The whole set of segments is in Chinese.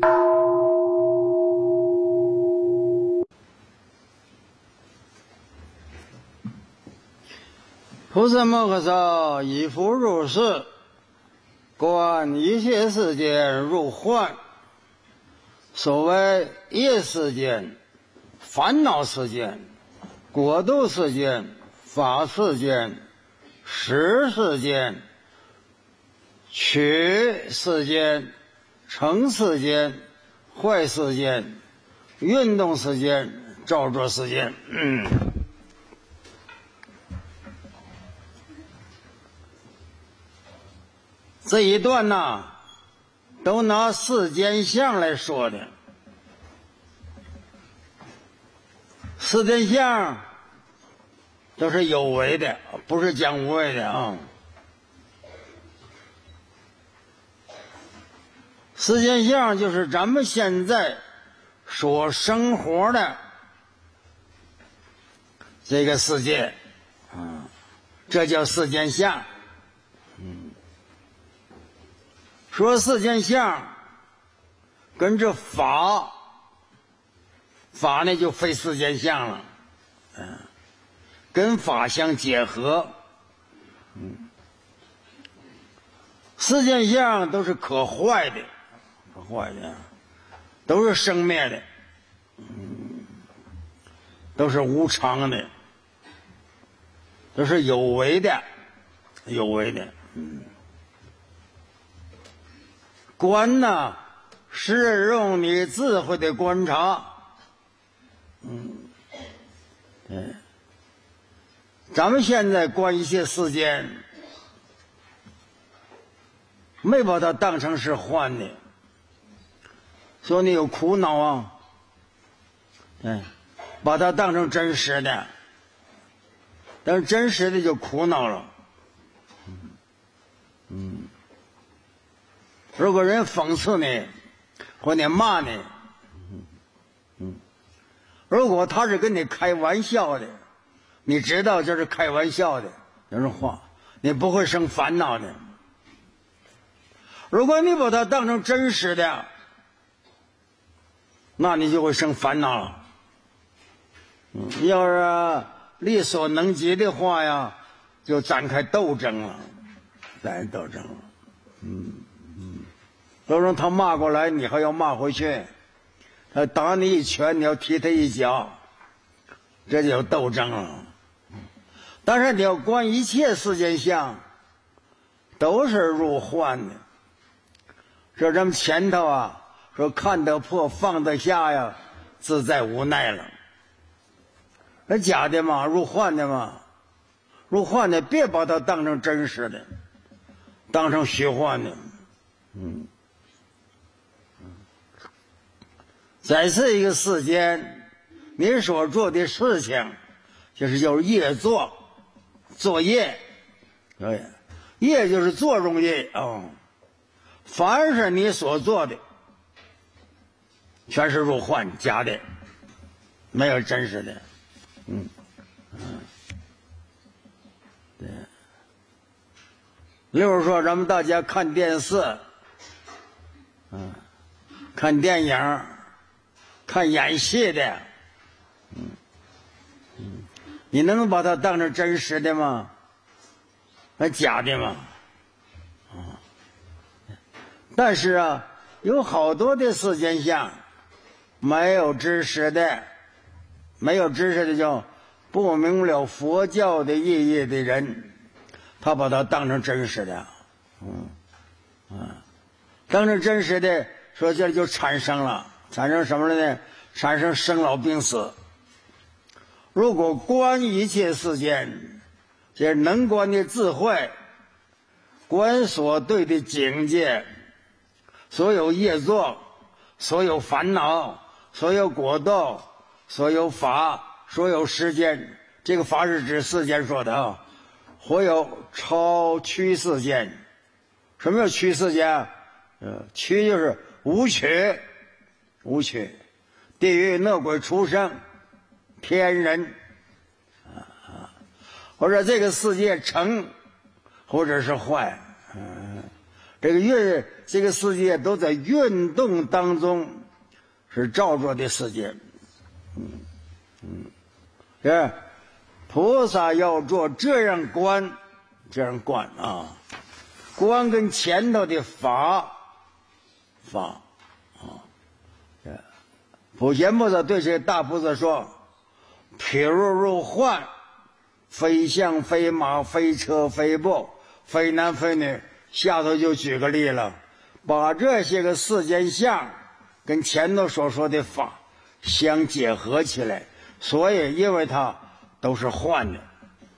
菩萨摩诃萨以复如是，观一切世间如幻。所谓业世间、烦恼世间、果度世间、法世间、识世间、取世间、成世间、坏世间、运动世间、造作世间。这一段呢，都拿世间相来说的。世间相都是有为的，不是讲无为的啊。世间相就是咱们现在所生活的这个世界，这叫世间相。说世间相跟这法呢就非世间相了，跟法相结合。世间相都是可坏的，都是生灭的，都是无常的，都是有为的。观呢，是用你智慧的观察。咱们现在观一切世间，没把它当成是幻的，说你有苦恼啊，把它当成真实的，但是真实的就苦恼了。如果人讽刺你，或者骂你，如果他是跟你开玩笑的，你知道这是开玩笑的，这是话，你不会生烦恼的。如果你把它当成真实的，那你就会生烦恼了。要是力所能及的话呀，就展开斗争了，都让他骂过来，你还要骂回去，他打你一拳，你要踢他一脚，这就有斗争了。但是你要观一切世间相，都是入幻的。说咱们前头啊，说看得破放得下呀，自在无奈了。那假的嘛，入幻的嘛，入幻的别把它当成真实的，当成虚幻的。在这一个世间，你所做的事情，就是业作业，业就是作用业凡是你所做的，全是入幻，假的，没有真实的。对。例如说，咱们大家看电视，看电影，看演戏的，你能把它当成真实的吗？那假的吗？但是啊，有好多的世间相，没有知识的就不明了佛教的意义的人，他把它当成真实的，当成真实的，说这就产生什么呢？产生生老病死。如果观一切世间，这能观的智慧，观所对的境界，所有业作，所有烦恼，所有果道，所有法，所有世间，这个法是指世间说的啊，或有超趋世间。什么叫趋世间？趋就是无取，地狱恶鬼畜生天人或者这个世界成或者是坏， 这个世界都在运动当中，是照着的世界。是菩萨要做这样观啊，观跟前头的法啊。普贤菩萨对这大菩萨说：“譬如入幻，非象非马非车非步，非男非女。”下头就举个例了，把这些个世间相跟前头所说的法相结合起来，所以因为它都是幻的。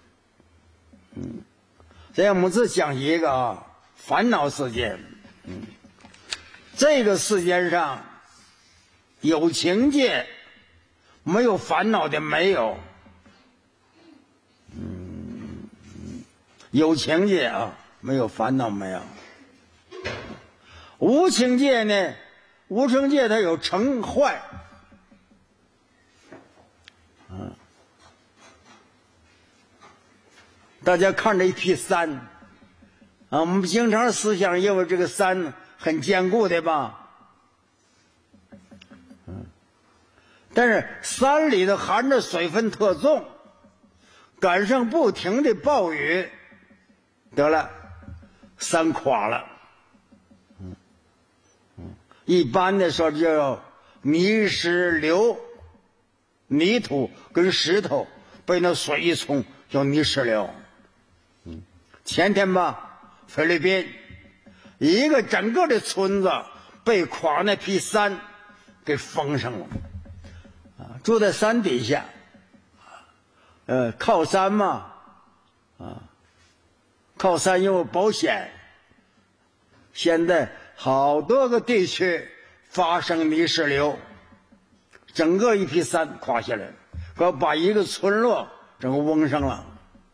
这样我们只讲一个烦恼世界。这个世间上有情界，没有烦恼的没有。有情界啊，没有烦恼没有。无情界呢？无情界它有成坏。大家看着一匹山啊，我们经常思想认为这个山很坚固的吧？但是山里头含着水分特重，赶上不停的暴雨，得了，山垮了。一般的说叫泥石流，泥土跟石头被那水一冲叫泥石流。前天吧，菲律宾一个整个的村子被垮那批山给封上了。住在山底下，靠山嘛，靠山有保险。现在好多个地区发生泥石流，整个一批山垮下来，可把一个村落整个蒙上了。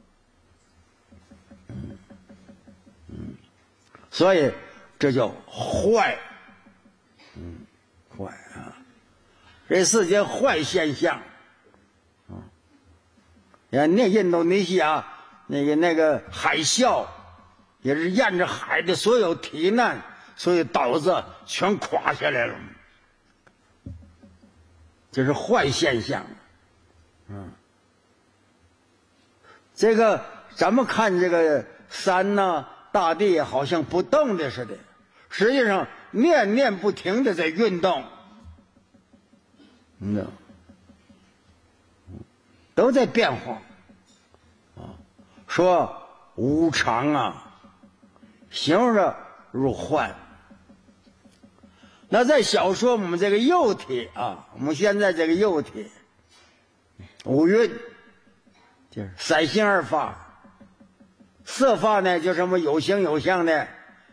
所以这叫坏，坏啊！这世间坏现象，那印度尼西亚那个海啸，也是沿着海的所有堤难、所有岛子全垮下来了，这是坏现象。这个咱们看这个山呢，大地好像不动的似的，实际上念念不停的在运动。都在变化说无常啊，形容着如幻。那再小说我们这个幼体啊，我们现在这个幼体五蕴就是三心二法，色法呢就是什么有形有相的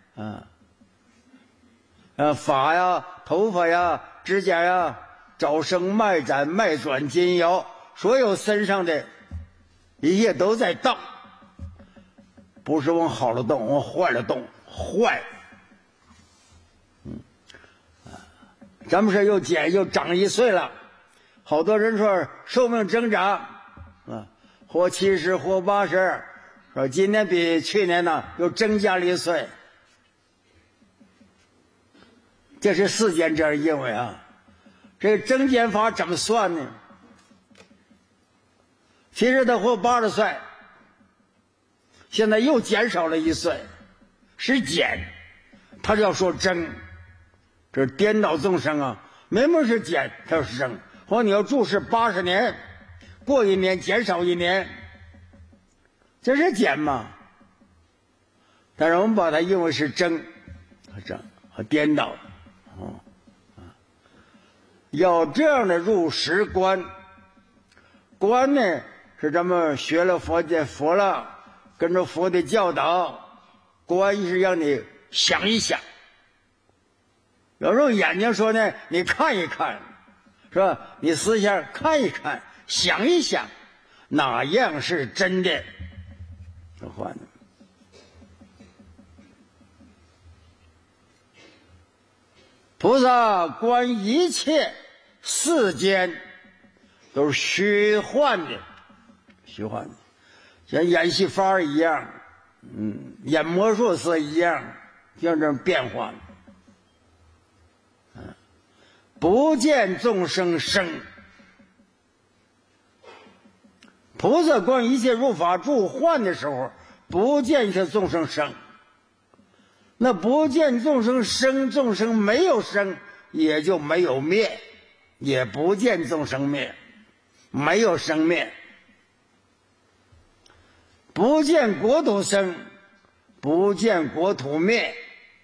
发呀、头发呀、指甲呀、早生脉展、脉转、筋腰，所有身上的一切都在动，不是往好了动，往坏了动，坏。咱们说又长1岁了，好多人说寿命增长或70或80，说今年比去年呢又增加了1岁，这是世间这样认为啊。这个增减法怎么算呢？其实他活80岁，现在又减少了1岁，是减，他就要说增，这是颠倒众生啊！明明是减，他要是增。或你要注释80年，过1年减少1年，这是减嘛？但是我们把它认为是增和颠倒要这样的入实观。观呢是咱们学了佛了，跟着佛的教导，观是让你想一想。有时候眼睛说呢，你看一看，是吧？你思想看一看，想一想，哪样是真的？这话呢？菩萨观一切世间都是虚幻的，像演戏法一样，演魔术师一样像这种变化。不见众生生，菩萨观一切入法住幻的时候，不见一切众生生。那不见众生生，众生没有生，也就没有灭，也不见众生灭，没有生灭。不见国土生，不见国土灭。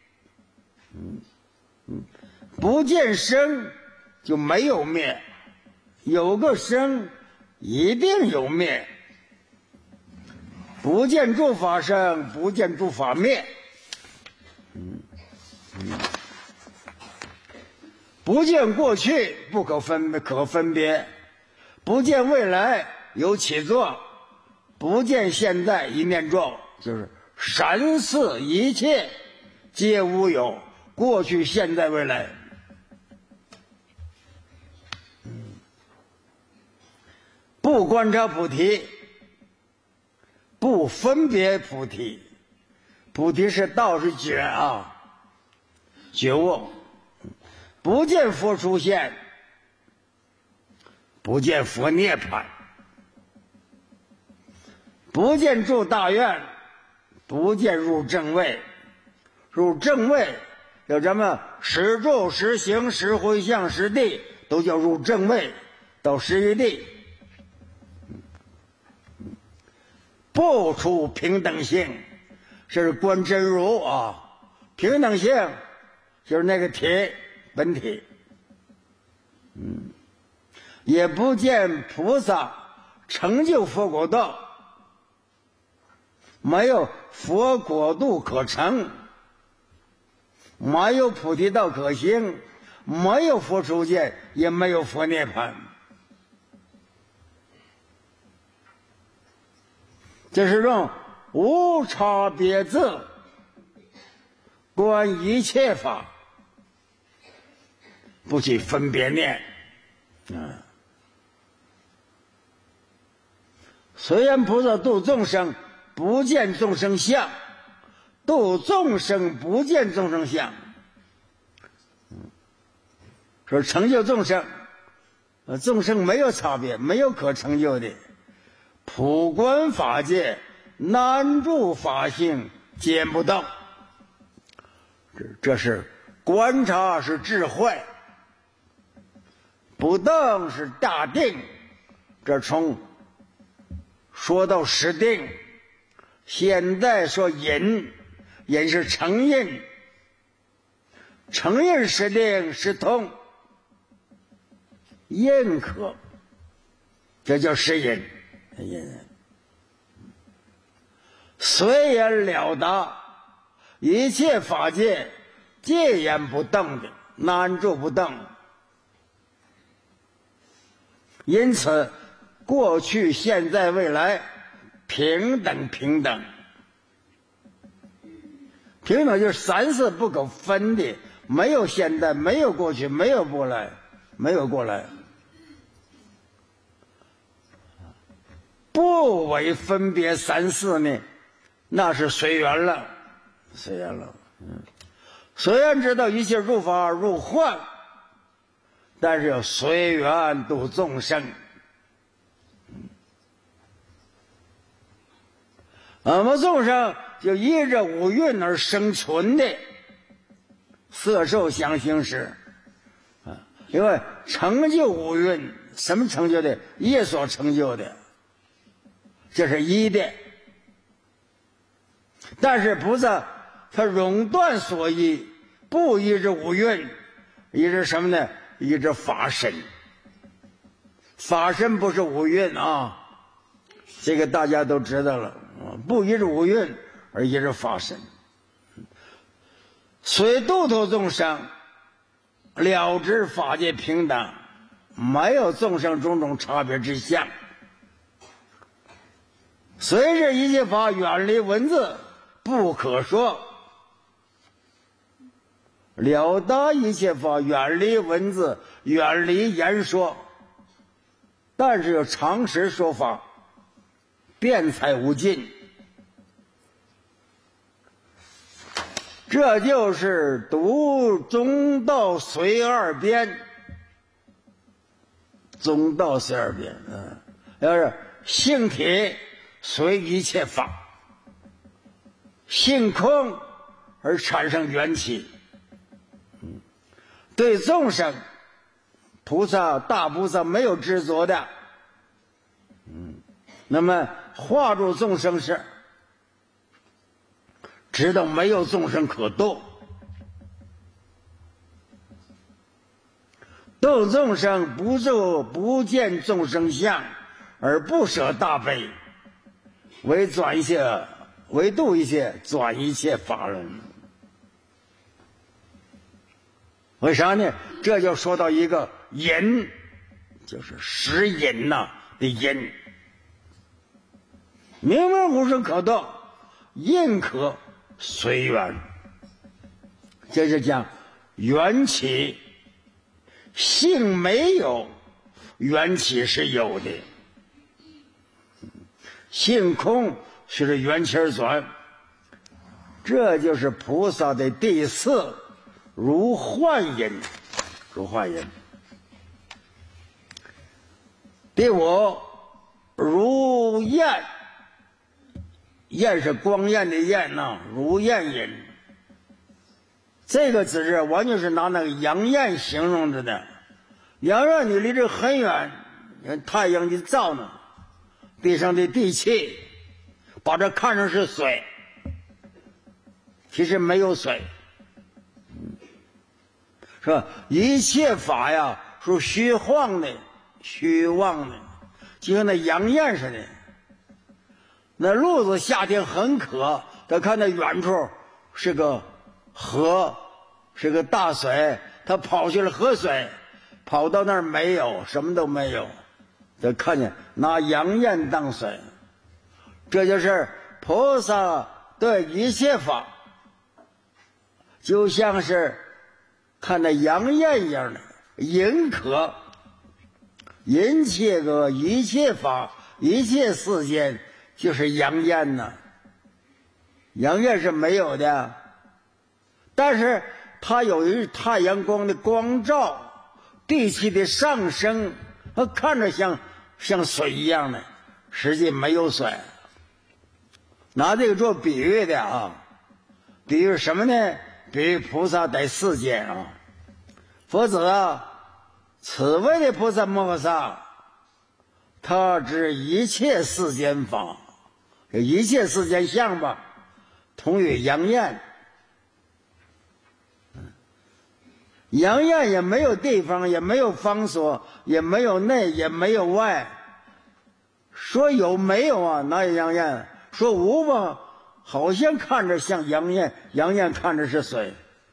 不见生就没有灭，有个生一定有灭。不见诸法生，不见诸法灭。不见过去不可分别，不见未来有起作，不见现在一念作，就是神似一切皆无有，过去现在未来。不观察菩提，不分别菩提。菩提是道，是觉啊，觉悟。不见佛出现，不见佛涅槃，不见住大愿，不见入正位。入正位有什么十住、十行、十回向、十地，都叫入正位，到十一地。不出平等性，是观真如啊。平等性就是那个体，本体。也不见菩萨成就佛果道，没有佛果度可成，没有菩提道可行，没有佛出现，也没有佛涅槃。这是用无差别字观一切法，不去分别念。虽然菩萨度众生不见众生相，度众生不见众生相，说成就众生，众生没有差别，没有可成就的。普观法界，难住法性，见不到。这是观察，是智慧；不动是大定。这从说到实定，现在说隐，隐是成印，成印实定实通，印可，这叫实隐。随言了达，一切法界戒言不动的，难住不动。因此过去现在未来平等。平等就是三世不可分的，没有现在，没有过去，没有过来，没有过来。不为分别三世呢，那是随缘了，随缘了。虽然知道一切入法入幻，但是要随缘度众生。我们众生就依着五蕴而生存的色受想行识，因为成就五蕴，什么成就的？业所成就的，这是一的。但是菩萨他熔断所依，不依着五蕴，依着什么呢？依着法身。法身不是五蕴啊，这个大家都知道了。不依着五蕴，而依着法身。虽度脱众生，了知法界平等，没有众生种种差别之相。随着一切法远离文字，不可说。了达一切法远离文字，远离言说，但是有常识说法，辩才无尽。 这就是独中道随二边，中道随二边，要是性体随一切法，性空而产生缘起。对众生，大菩萨没有执着的，那么化度众生时，直到没有众生可度，度众生不见众生相，而不舍大悲，为度一切，转一切法轮。为啥呢？这就说到一个因，就是识因的因。明明无生可度，因可随缘。这是讲缘起，性没有，缘起是有的。性空是缘起而转，这就是菩萨的第四如幻因。第五如焰，焰是光焰的焰呐，如焰因。这个字完全是拿那个阳焰形容着的。阳焰你离这很远，太阳就照呢，地上的地气把这看成是水，其实没有水，是吧？一切法呀是虚妄的，就像那阳焰似的。那鹿子夏天很渴，他看那远处是个河，是个大水，他跑去了河水，跑到那儿没有，什么都没有，他看见拿阳焰当水。这就是菩萨对一切法，就像是看那阳焰一样的引可，引切个一切法，一切世间就是阳焰呐。阳焰是没有的，但是它有一太阳光的光照，地气的上升，它看着像水一样的，实际没有水。拿这个做比喻的啊，比喻什么呢？比喻菩萨在世间啊，否则此位的菩萨摩诃萨，他知一切世间法，一切世间相吧，同于阳焰。阳焰也没有地方，也没有方所，也没有内，也没有外。说有没有啊？哪有阳焰？说无吧，好像看着像阳焰，阳焰看着是水，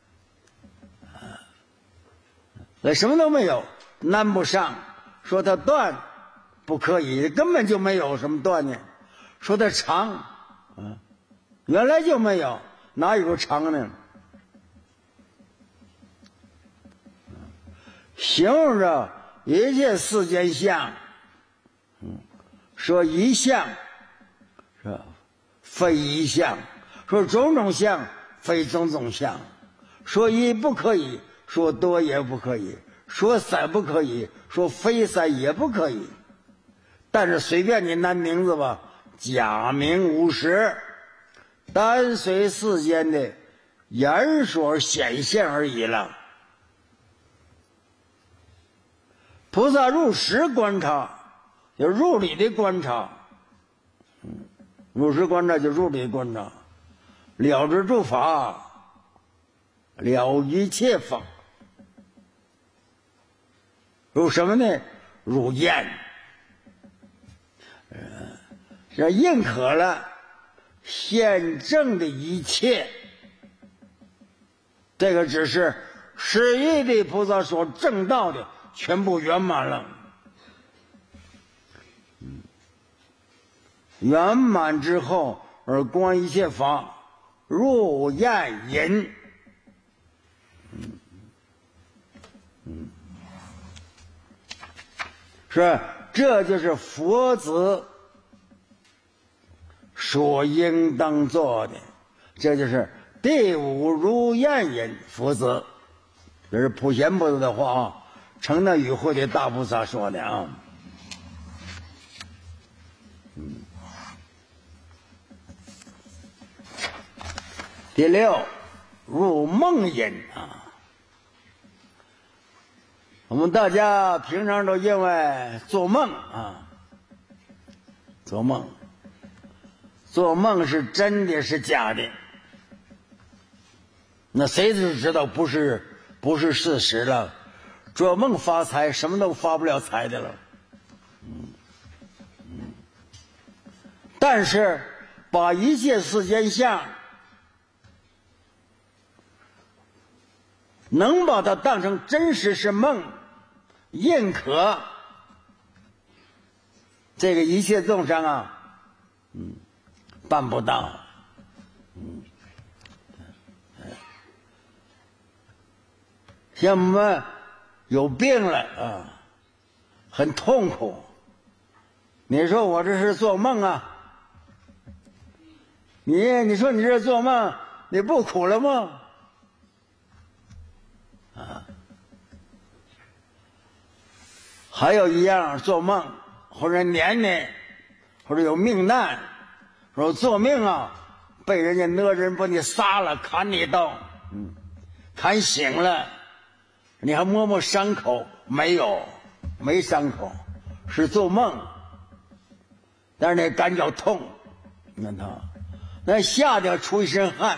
那什么都没有，难不上。说它断，不可以，根本就没有什么断呢。说它长，原来就没有，哪有长呢？形容着一切世间相，说一相是吧？非一相，说种种相非种种相，说一不可以，说多也不可以，说三不可以，说非三也不可以。但是随便你拿名字吧，假名无实，单随世间的言说显现而已了。菩萨入实观察，就入理的观察，入实观察就入理观察，了知诸法，了一切法。入什么呢？入焰，这认可了现证的一切。这个只是十一地菩萨所证道的全部圆满了。圆满之后而观一切法入焰隐，是，这就是佛子所应当做的，这就是地无如燕人夫子，这是普贤菩萨的话啊，成那与会的大菩萨说的啊。第六，入梦因啊。我们大家平常都因为做梦啊，做梦是真的是假的，那谁就知道不是事实了？做梦发财，什么都发不了财的了。但是把一切世间相能把它当成真实是梦，认可这个一切众生啊，办不到。像我们有病了啊，很痛苦，你说我这是做梦啊？你说你这是做梦，你不苦了吗？还有一样，做梦或者年年或者有命难，说做命啊，被人家哪人把你杀了，砍你一刀，砍醒了，你还摸摸伤口，没伤口，是做梦，但是那感觉痛，你看他那吓得出一身汗。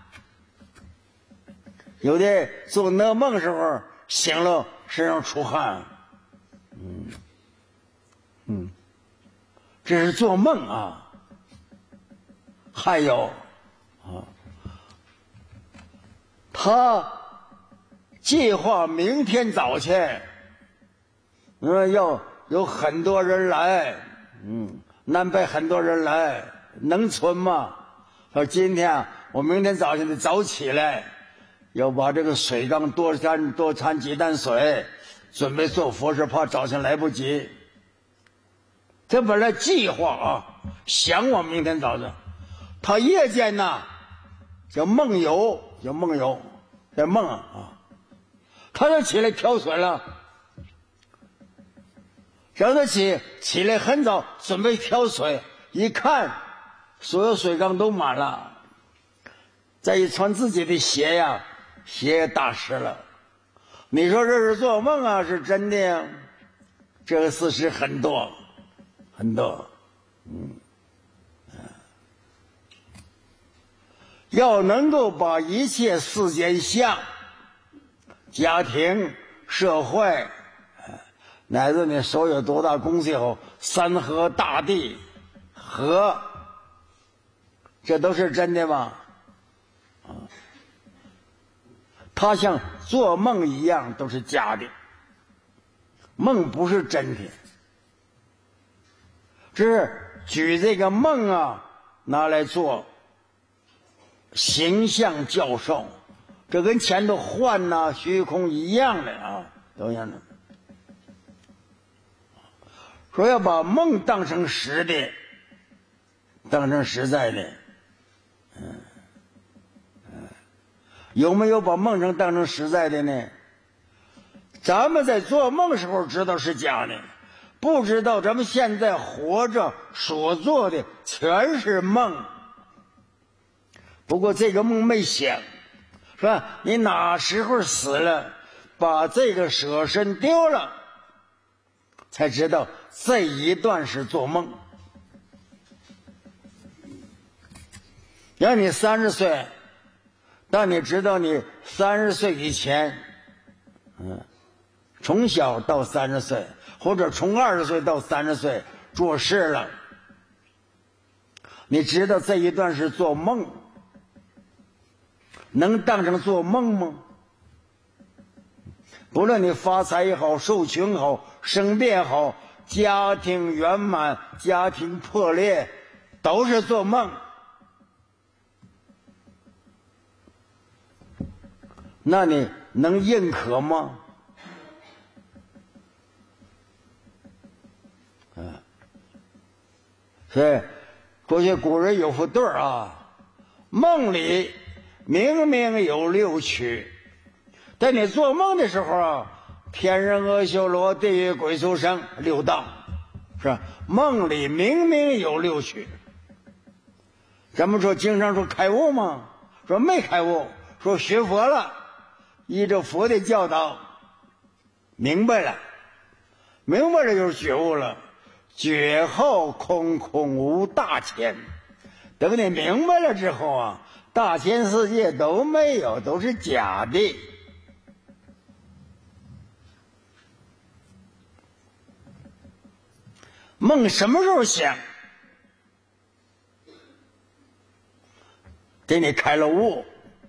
有的做那梦时候醒了身上出汗，这是做梦啊。还有啊，他计划明天早晨，要有很多人来，南北很多人来，能存吗？说今天我明天早晨得早起来，要把这个水缸多掺几担水，准备做佛事，怕早晨来不及。这本来计划啊，想我明天早上，他夜间呢叫梦游，在梦啊，他就起来挑水了，让他起来很早准备挑水，一看所有水缸都满了，再一穿自己的鞋呀，鞋也打湿了。你说这是做梦啊，是真的呀？这个事实很多。要能够把一切世间相、家庭、社会，乃至你手有多大功效，山河大地、河，这都是真的吗？它像做梦一样，都是假的，梦不是真的。只是举这个梦啊拿来做形象教授，这跟前头幻呐、虚空一样的啊，都一样的。说要把梦当成实的，当成实在的，有没有把梦当成实在的呢？咱们在做梦时候知道是假的，不知道咱们现在活着所做的全是梦。不过这个梦没想，是吧？你哪时候死了，把这个舍身丢了，才知道这一段是做梦。让你30岁，当你知道你30岁以前，从小到30岁，或者从20岁到30岁做事了，你知道这一段是做梦，能当成做梦吗？不论你发财也好，受穷好，生病也好，家庭圆满，家庭破裂，都是做梦。那你能认可吗？所以过去古人有副对啊，梦里明明有六趣。在你做梦的时候啊，天人阿修罗地狱鬼畜生六道，是吧？梦里明明有六趣。咱们说经常说开悟吗？说没开悟，说学佛了，依着佛的教导明白了，明白了就是觉悟了。觉后空空无大千，等你明白了之后啊，大千世界都没有，都是假的。梦什么时候想？给你开了悟，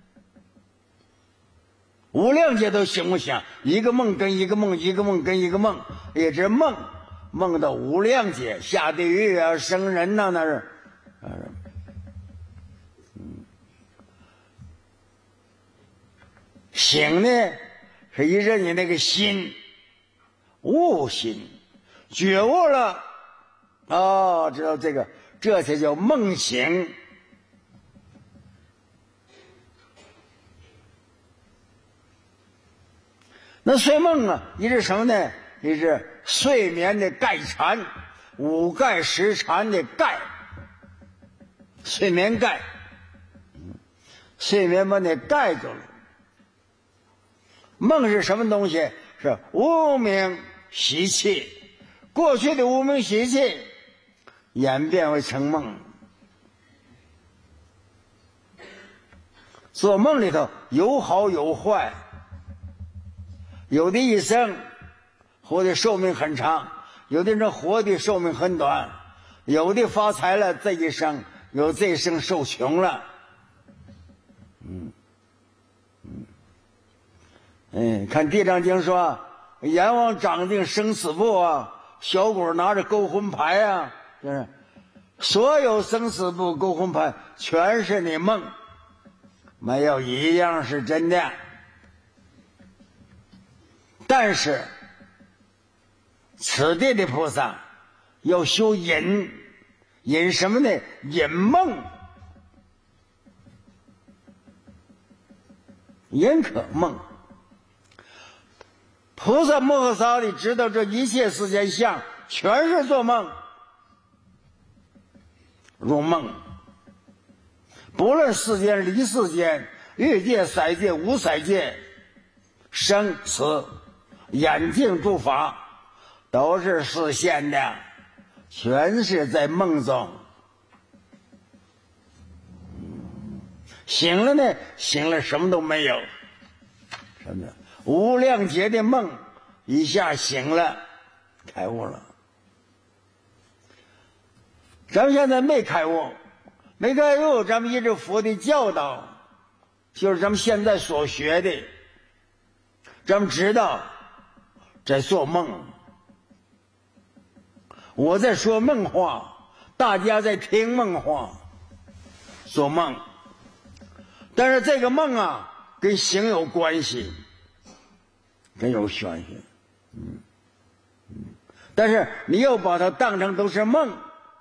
无量劫都醒不醒？一个梦跟一个梦，一个梦跟一个梦，一直梦到无量劫，下地狱啊，生人呐，那是，醒呢是依着你那个心，悟心，觉悟了，哦，知道这个，这才叫梦醒。那睡梦啊，一是什么呢？一是睡眠的盖缠，五盖十缠的盖，睡眠盖，睡眠把你盖住了。梦是什么东西？是无名习气，过去的无名习气演变为成梦。做梦里头有好有坏，有的一生活的寿命很长，有的人活的寿命很短，有的发财了这一生，有这一生受穷了。看《地藏经》说，阎王掌定生死簿啊，小鬼拿着勾魂牌啊，就是所有生死簿勾魂牌全是你梦，没有一样是真的。但是此地的菩萨要修隐，隐什么呢？隐梦，隐可梦。菩萨摩诃萨里知道这一切世间相全是做梦，入梦，不论世间离世间，欲界色界无色界，生死眼镜诸法都是实现的，全是在梦中。醒了呢？醒了什么都没有，什么？无量劫的梦一下醒了，开悟了。咱们现在没开悟，没开悟，咱们依着佛的教导，就是咱们现在所学的，咱们知道在做梦，我在说梦话，大家在听梦话，做梦。但是这个梦啊，跟醒有关系，真有玄学。但是你又把它当成都是梦，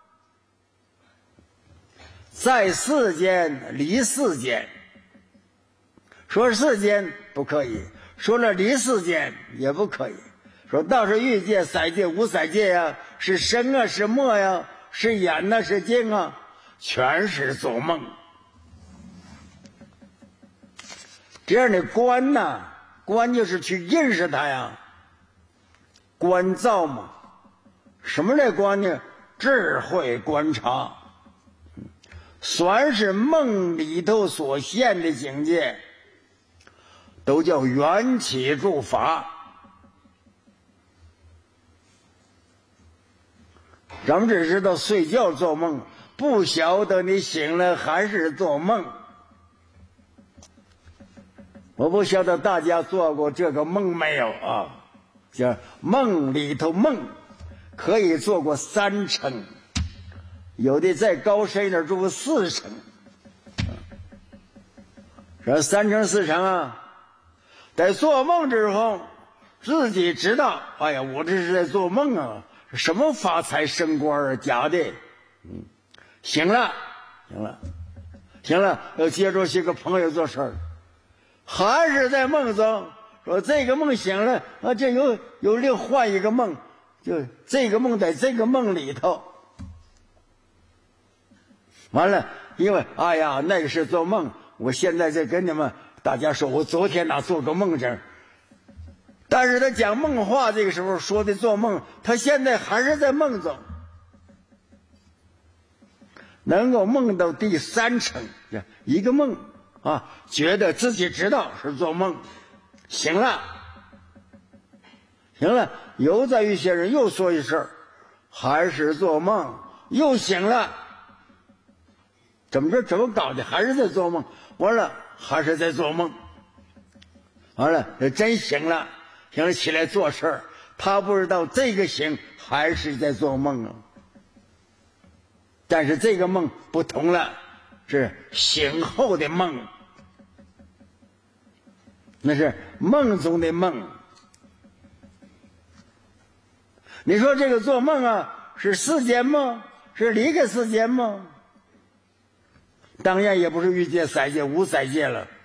在世间离世间，说世间不可以，说了离世间也不可以，说倒是欲界色界无色界呀，是身啊是墨呀，是眼啊是睛啊，全是做梦。这样的观呐，观就是去认识它呀，观照嘛。什么来观呢？智慧观察，全是梦里头所现的境界，都叫缘起诸法。咱们只知道睡觉做梦，不晓得你醒了还是做梦。我不晓得大家做过这个梦没有啊？叫梦里头梦，可以做过3层，有的再高深一点做过4层。这3层4层啊，在做梦之后自己知道，哎呀，我这是在做梦啊，什么发财升官啊，假的。醒了， 行了，又接触些个朋友做事儿，还是在梦中。说这个梦醒了啊，这有另换一个梦，就这个梦在这个梦里头。完了，因为哎呀，那个是做梦，我现在在跟你们大家说，我昨天哪做个梦这。但是他讲梦话这个时候说的做梦，他现在还是在梦中，能够梦到第三层，一个梦啊，觉得自己知道是做梦，醒了，行了，又在一些人又说一声，还是做梦，又醒了，怎么搞的？还是在做梦，完了还是在做梦，完了真醒了。醒了起来做事儿，他不知道这个醒还是在做梦啊。但是这个梦不同了，是醒后的梦，那是梦中的梦。你说这个做梦啊，是世间梦，是离开世间梦？当然也不是欲界、色界、无色界了。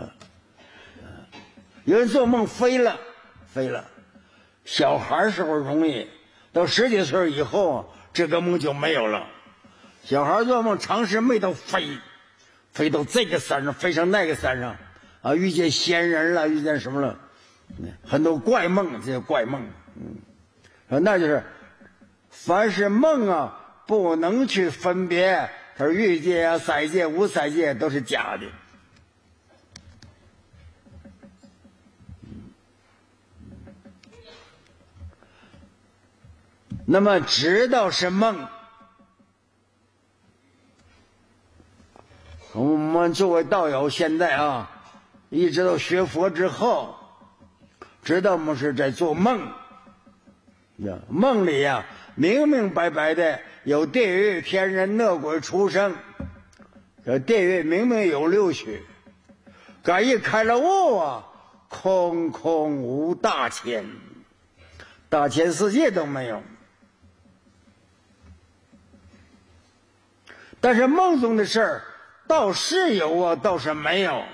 有人做梦飞了。小孩时候容易，到10几岁以后，这个梦就没有了。小孩做梦常时没到飞到这个山上，飞上那个山上啊，遇见仙人了，遇见什么了，很多怪梦，这些怪梦。那就是凡是梦啊，不能去分别，它是欲界啊、色界、无色界都是假的。那么知道是梦，我们作为道友现在啊，一直到学佛之后，知道我们是在做梦。梦里啊，明明白白的有地狱、天人、恶鬼、畜生。这地狱明明有6趣，敢一开了悟啊，空空无大千，大千世界都没有。但是梦中的事儿倒是有啊，倒是没有，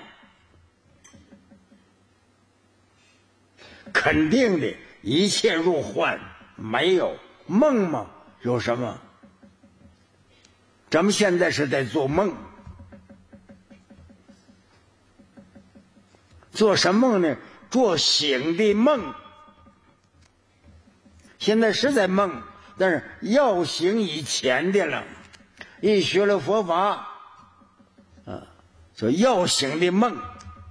肯定的，一切入幻，没有梦嘛？有什么？咱们现在是在做梦，做什么梦呢？做醒的梦。现在是在梦，但是要醒以前的了。一学了佛法说要醒的梦。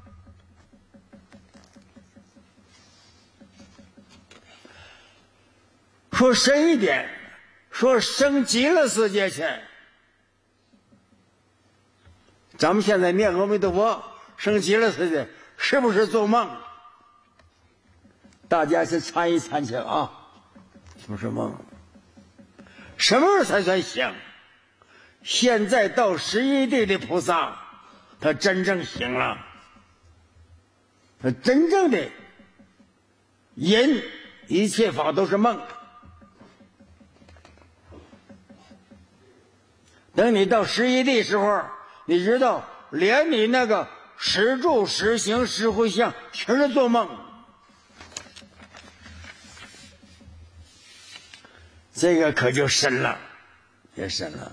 说深一点，说升极乐世界去。咱们现在念阿弥陀佛升极乐世界，是不是做梦？大家是参一参去啊，是不是梦？什么时候才算醒？现在到11地的菩萨，他真正醒了，他真正的因一切法都是梦。等你到11地时候，你知道连你那个实住实行实回向全是做梦。这个可就深了，也深了。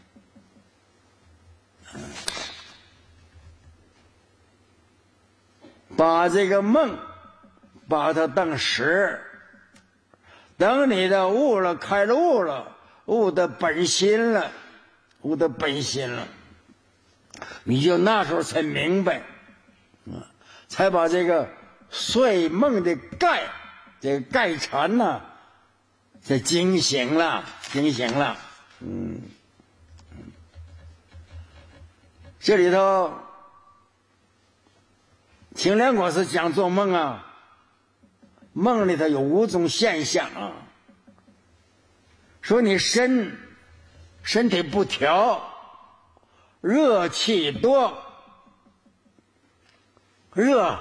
把这个梦把它当实，等你的悟了，开了悟了，悟的本心了，你就那时候才明白，才把这个睡梦的盖，这个盖缠呢，才惊醒了。这里头清凉果是讲做梦啊，梦里头有5种现象啊，说你身体不调，热气多，热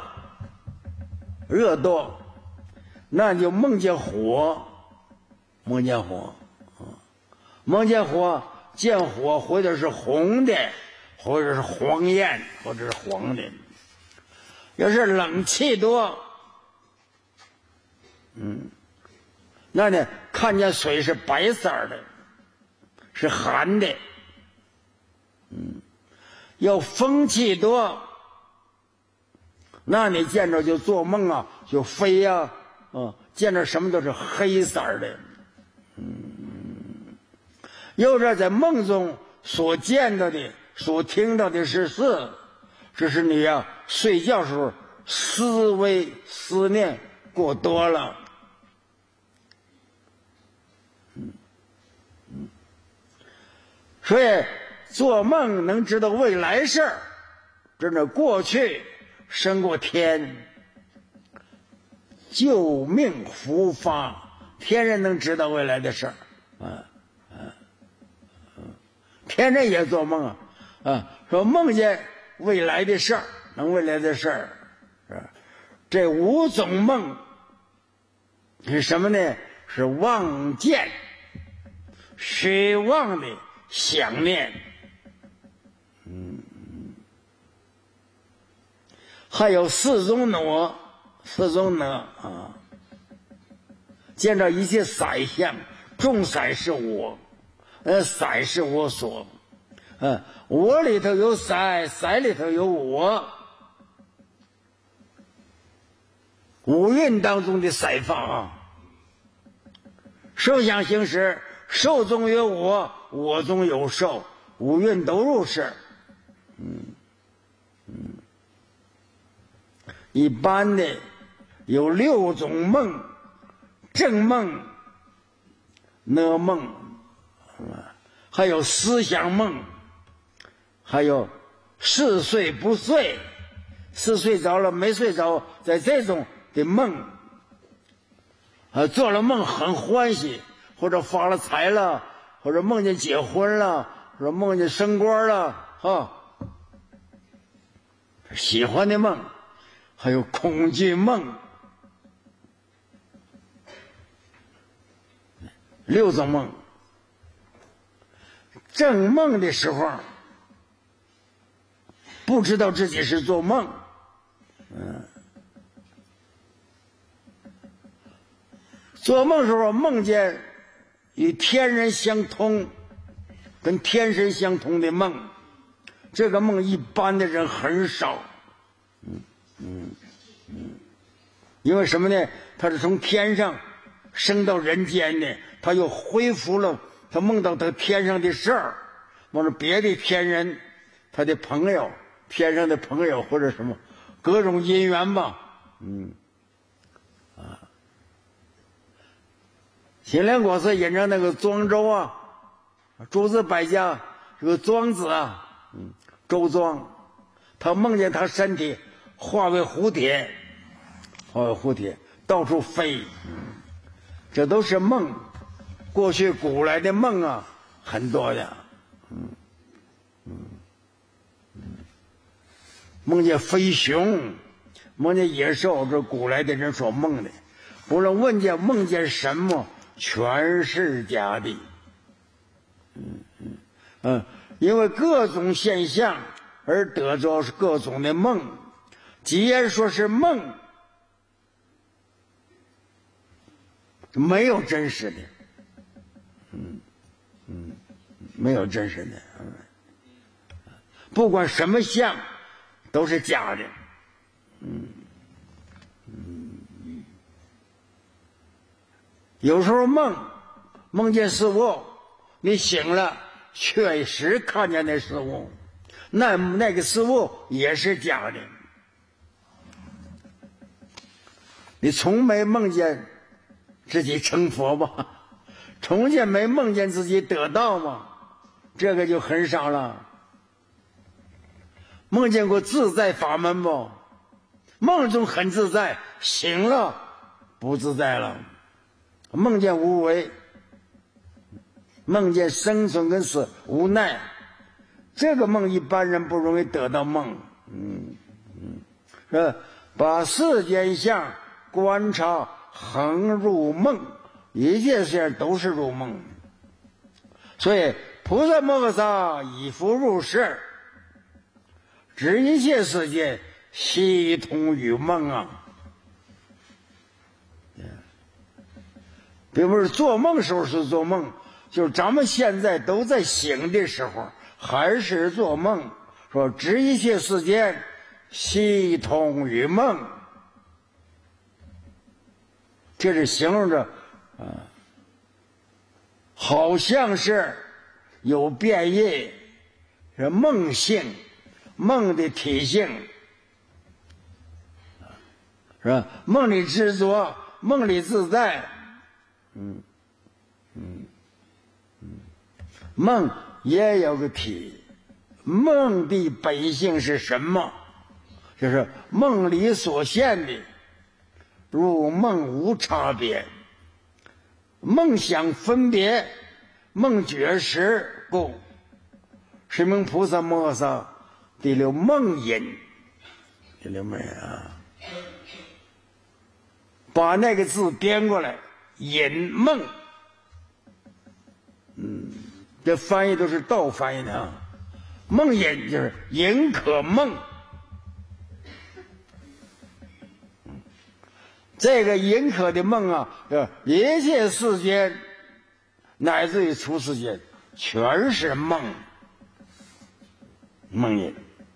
多，那就梦见火，见火，见火或者是红的， 或者是黄焰，或者是黄的。要是冷气多，那呢，看见水是白色的，是寒的。要风气多，那你见着就做梦啊，就飞呀，见着什么都是黑色的。又是在梦中所见到的、所听到的是事，这是你呀睡觉时候思念过多了。所以做梦能知道未来事儿，真的过去胜过天，救命福发，天人能知道未来的事儿天人也做梦说梦见未来的事儿，未来的事儿，这5种梦是什么呢？是望见、虚妄的想念，还有4种哪，见到一切色相，众色是我，色是我所，我里头有色，色里头有我，五蕴当中的色法受想行识，受中有我，我中有受，五蕴都入世。一般的有6种梦：正梦、呢梦，还有思想梦，还有是睡不睡，是睡着了没睡着，在这种的梦做了梦很欢喜，或者发了财了，或者梦见结婚了，或者梦见升官了喜欢的梦。还有恐惧梦，6种梦。正梦的时候不知道自己是做梦，做梦时候梦见与天人相通，跟天神相通的梦，这个梦一般的人很少。因为什么呢？他是从天上升到人间的，他又恢复了他梦到他天上的事儿，梦到别的天人，他的朋友，天上的朋友或者什么各种因缘吧。新莲果寺引着那个庄周诸子百家这个庄子周庄，他梦见他身体化为蝴蝶，到处飞，这都是梦。过去古来的梦很多的，梦见飞熊，梦见野兽，这古来的人所梦的。不论梦见什么，全是假的。因为各种现象而得着各种的梦，既然说是梦，没有真实的，没有真实的，不管什么相都是假的，有时候梦见事物，你醒了确实看见那事物，那个事物也是假的，你从没梦见自己成佛吧？从前没梦见自己得道吗？这个就很少了。梦见过自在法门不？梦中很自在，醒了不自在了。梦见无为，梦见生存跟死无奈，这个梦一般人不容易得到梦。把世间相观察恒入梦，一切事都是入梦。所以菩萨摩诃萨以福入世， 知一切世界，悉通于梦啊。并不是做梦时候是做梦，就是咱们现在都在醒的时候还是做梦。说知一切世界，悉通于梦，这是形容着好像是有变异，是梦性，梦的体性，是吧？梦里执着，梦里自在。梦也有个体，梦的本性是什么？就是梦里所现的，如梦无差别，梦想分别，梦觉识故，是名菩萨摩诃萨第六梦隐。第六梦隐啊，把那个字编过来，隐梦。这翻译都是倒翻译的啊。梦隐就是隐可梦，这个隐可的梦啊，一切世间乃至于出世间全是梦，梦隐。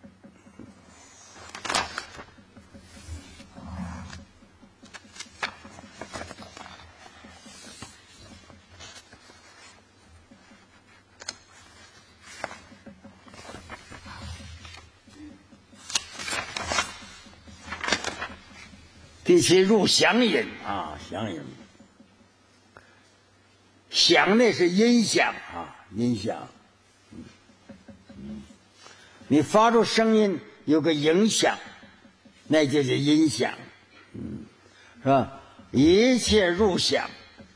第七入想隐啊，想隐，想那是音响啊，音响。你发出声音有个影响，那就叫音响，是吧？一切入想，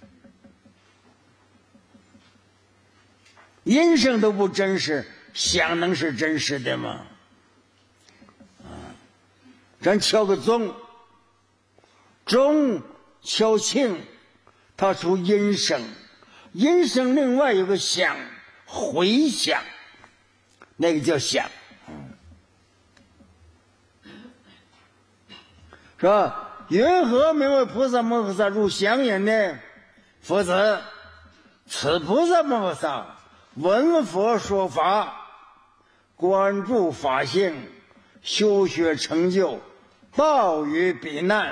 音声都不真实，响能是真实的吗？咱敲个钟，钟敲磬，它出音声，音声另外有个响，回响，那个叫响，是吧？云何名为菩萨摩诃萨入响隐呢？否则此菩萨摩诃萨闻佛说法，关注法性，修学成就，道于彼难。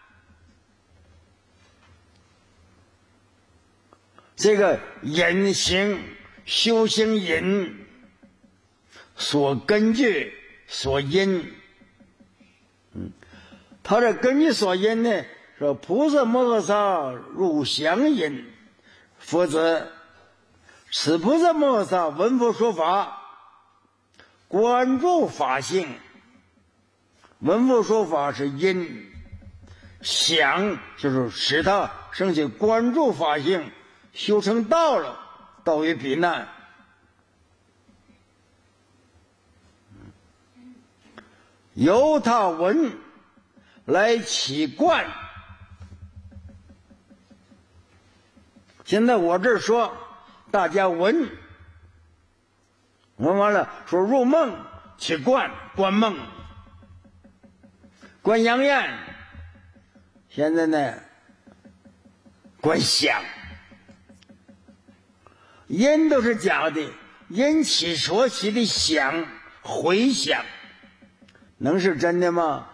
这个隐行修行隐所根据所因，他的根据所因呢，说菩萨摩诃萨入响隐，否则此菩萨摩诃萨闻佛说法，关注法性，闻佛说法是因，想就是使他升起关注法性，修成道了，道于彼难。由他闻来起观。现在我这儿说，大家闻，闻完了说入梦起观，观梦，观阳焰。现在呢，观想。因都是假的，因起所起的想回想，能是真的吗？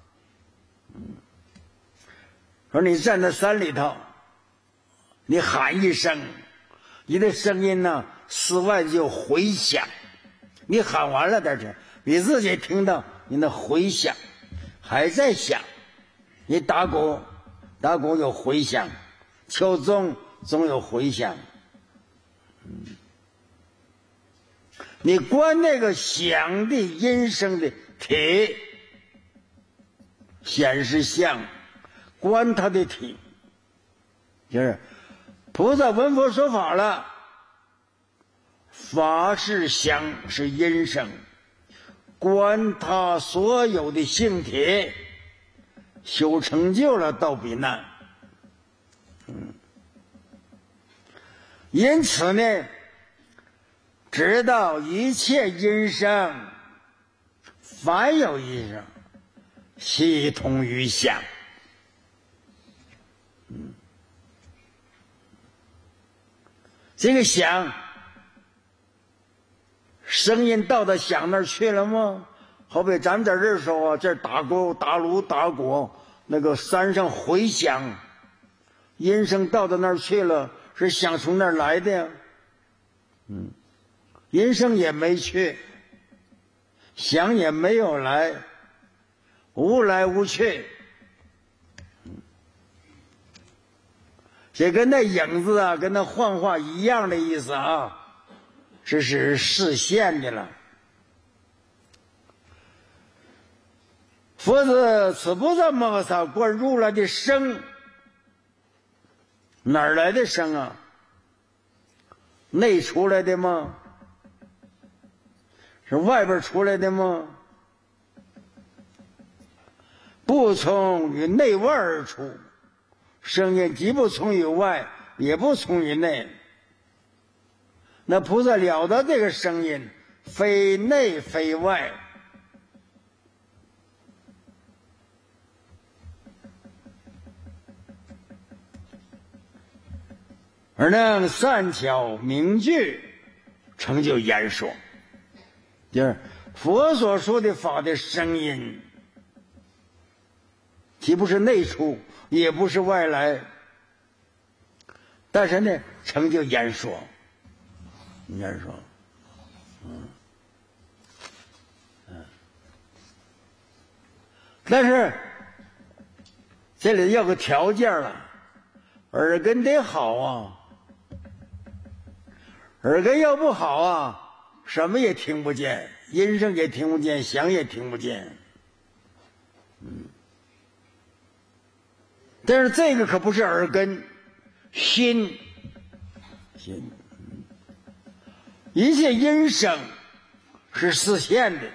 说你站在山里头，你喊一声，你的声音呢，室外就回响。你喊完了，但是你自己听到你的回响，还在响。你打鼓，打鼓有回响；敲钟，钟有回响。你观那个响的音声的体，显示相，观它的体，就是菩萨闻佛说法了，法是响，是音声，观他所有的性体，修成就了到彼难。因此呢，知道一切音声凡有一声，系通于响。这个响，声音到他响那儿去了吗？好比咱在这儿说啊，这打鼓、打锣、打鼓，那个山上回响，音声到他那儿去了，是响从那儿来的呀。音声也没去，响也没有来，无来无去。这跟那影子啊，跟那幻化一样的意思啊，这是视线的了。佛子此不在摩萨观如来的声，哪儿来的声啊？内出来的吗？是外边出来的吗？不从于内外而出，声音既不从于外，也不从于内。那菩萨了得这个声音，非内非外。而能善巧明句，成就言说。就是佛所说的法的声音，既不是内出，也不是外来，但是呢，成就言说。言说，但是这里要个条件了，耳根得好啊。耳根要不好啊，什么也听不见，音声也听不见，响也听不见。但是这个可不是耳根，心。一切音声是视线的，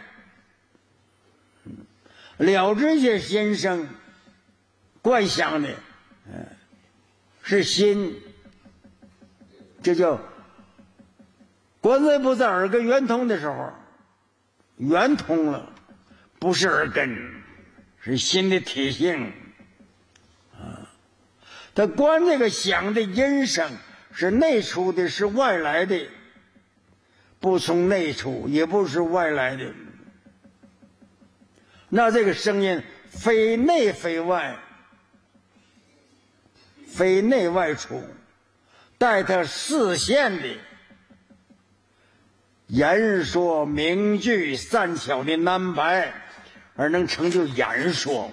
了知一切音声观想的，是心。这叫观自不在耳根圆通的时候，圆通了，不是耳根，是心的体性。他观这个响的音声是内出的，是外来的，不从内出，也不是外来的。那这个声音非内非外，非内外出，带他视线的言说明句善巧的安排，而能成就言说。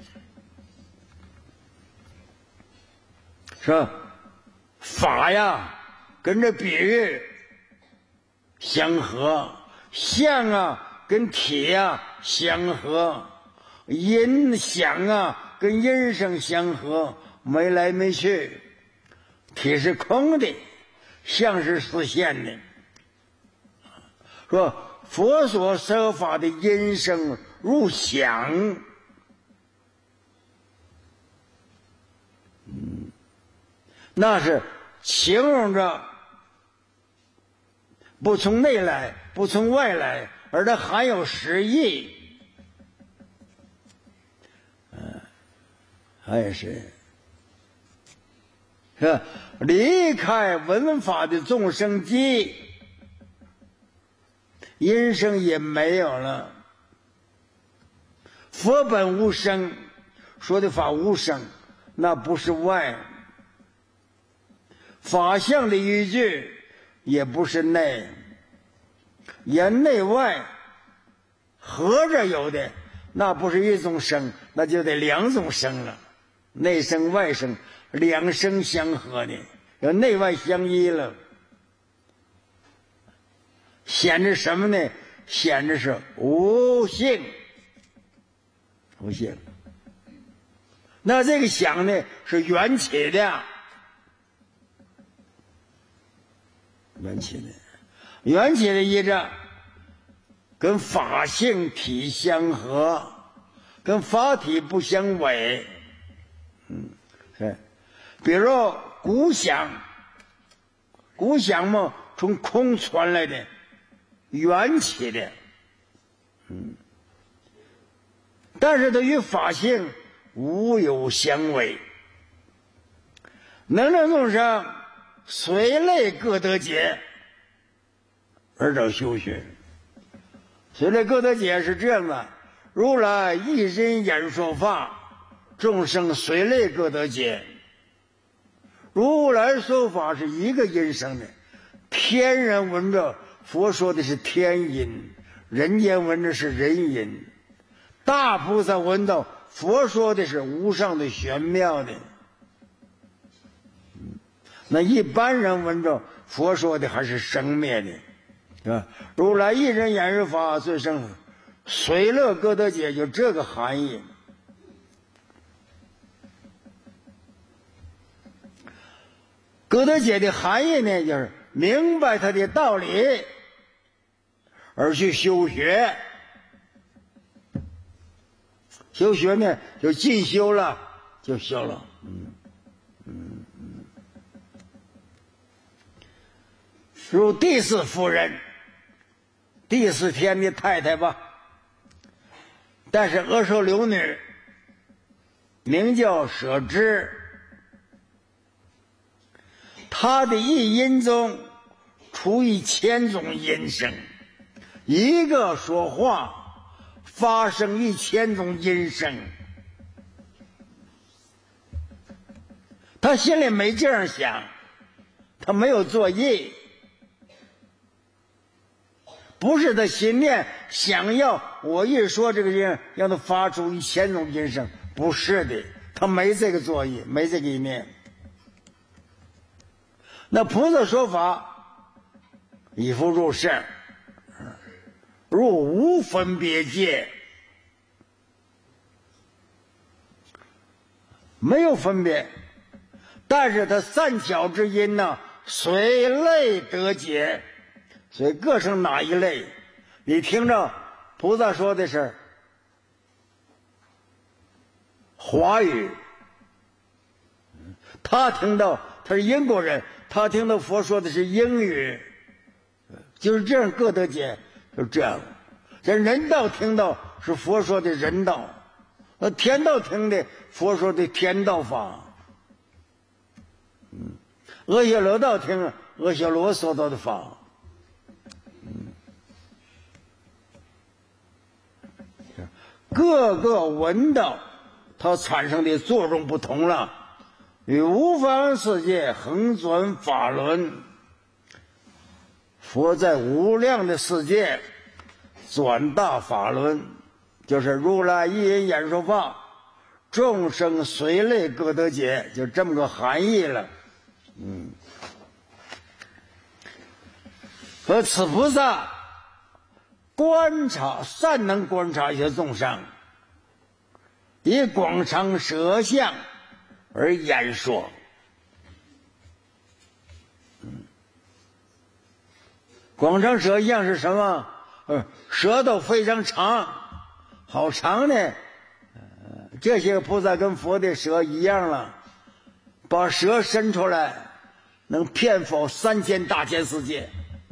是吧？法呀，跟这比喻相合；相啊，跟体啊相合；音响啊，跟音声相合，没来没去。体是空的，相是实现的。说佛所说法的音声如响，那是形容着不从内来，不从外来，而它含有实意。还是离开闻法的众生机，音声也没有了。佛本无声，说的法无声，那不是外。法相的依据也不是内，言内外合着有的，那不是一种声，那就得两种声了。内声外声，两声相合的，有内外相依了。显着什么呢？显着是无性，无性。那这个响呢，是缘起的，缘起的，缘起的意着跟法性体相合，跟法体不相违。是，比如鼓响，鼓响嘛，从空传来的，缘起的。 但是它与法性无有相违。能证众生随类各得解，而找修学。随类各得解是这样的：如来一人演说法，众生随类各得解。如来说法是一个音声的，天人闻着佛说的是天音，人间闻着是人音。大菩萨闻到佛说的是无上的玄妙的，那一般人闻着佛说的还是生灭的，是吧？如来一人演说法，最生随乐各得解，就这个含义。各得解的含义呢，就是明白它的道理而去修学。修学呢，就进修了，就修了。如第四夫人，第四天的太太吧，但是阿阇留女，名叫舍之。她的一音中出1000种音声，一个说话发生1000种音声。他心里没这样想，他没有作意，不是他心念想要我一说这个人让他发出1000种音声，不是的，他没这个作意，没这个一念。那菩萨说法以复入圣，入无分别界，没有分别，但是他三巧之音呢，随类得解。所以各成哪一类，你听着菩萨说的是华语，他听到他是英国人，他听到佛说的是英语，就是这样各得解，就是这样。这人道听到是佛说的人道，天道听的佛说的天道法，阿修罗道听阿修罗说到的法。各个闻道它产生的作用不同了，与无方世界横转法轮。佛在无量的世界转大法轮，就是如来一人演说法，众生随类各得解，就这么个含义了。和此菩萨观察，善能观察一些众生，以广长舌相而言说。广长舌相是什么？舌头非常长，好长呢。这些菩萨跟佛的舌一样了，把舌伸出来，能遍覆3000大千世界。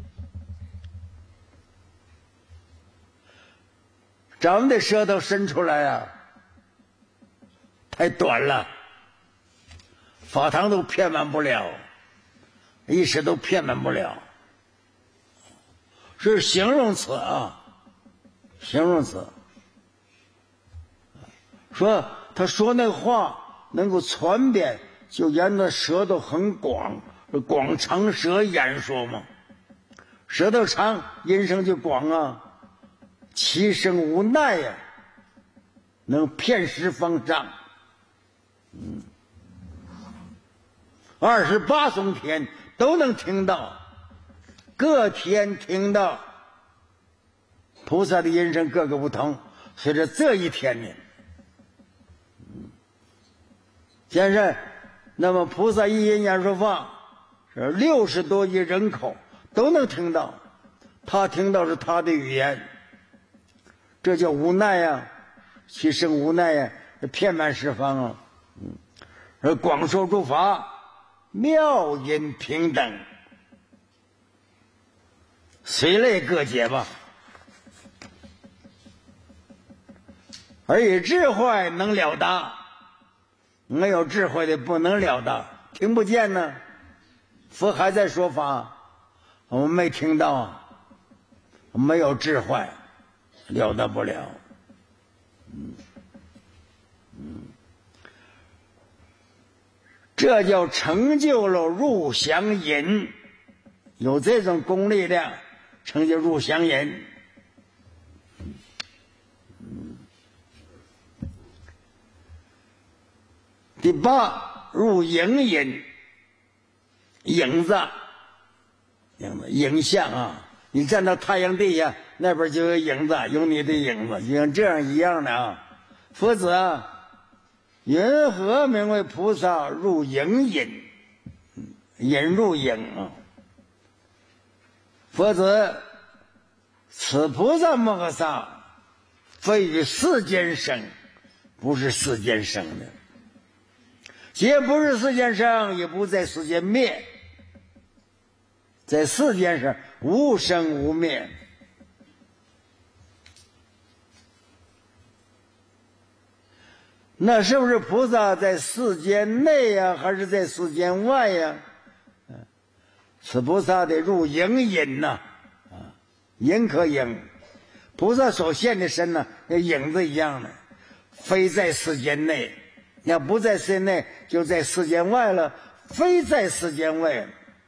咱们的舌头伸出来啊，太短了，法堂都遍满不了，一时都遍满不了，是形容词啊，形容词。说他说那话能够传遍，就沿着舌头很广，广长舌言说嘛，舌头长，音声就广啊。其声无奈呀，能遍十方丈。28种天都能听到，各天听到菩萨的音声各个不同。随着这一天呢，现在那么菩萨一音演说法是60多亿人口都能听到，他听到是他的语言，这叫无奈呀，其声无奈呀，遍满十方啊。而广说诸法，妙音平等，随类各解吧。 而以智慧能了达，没有智慧的不能了达，听不见呢。佛还在说法，我们没听到，没有智慧，了达不了。这叫成就了入祥隐，有这种功力量，成就入祥隐。第八，入影隐，影子，影像啊！你站到太阳底下，那边就有影子，有你的影子，就像这样一样的啊。佛子啊，云何名为菩萨入影隐？隐入影啊！佛子，此菩萨摩诃萨，非于世间生，不是世间生的。既不是世间生，也不在世间灭，在世间上无生无灭。那是不是菩萨在世间内呀，还是在世间外呀？此菩萨得入影隐呐，影可影，菩萨所现的身呢，跟影子一样的，非在世间内。要不在世间内，就在世间外了，非在世间外，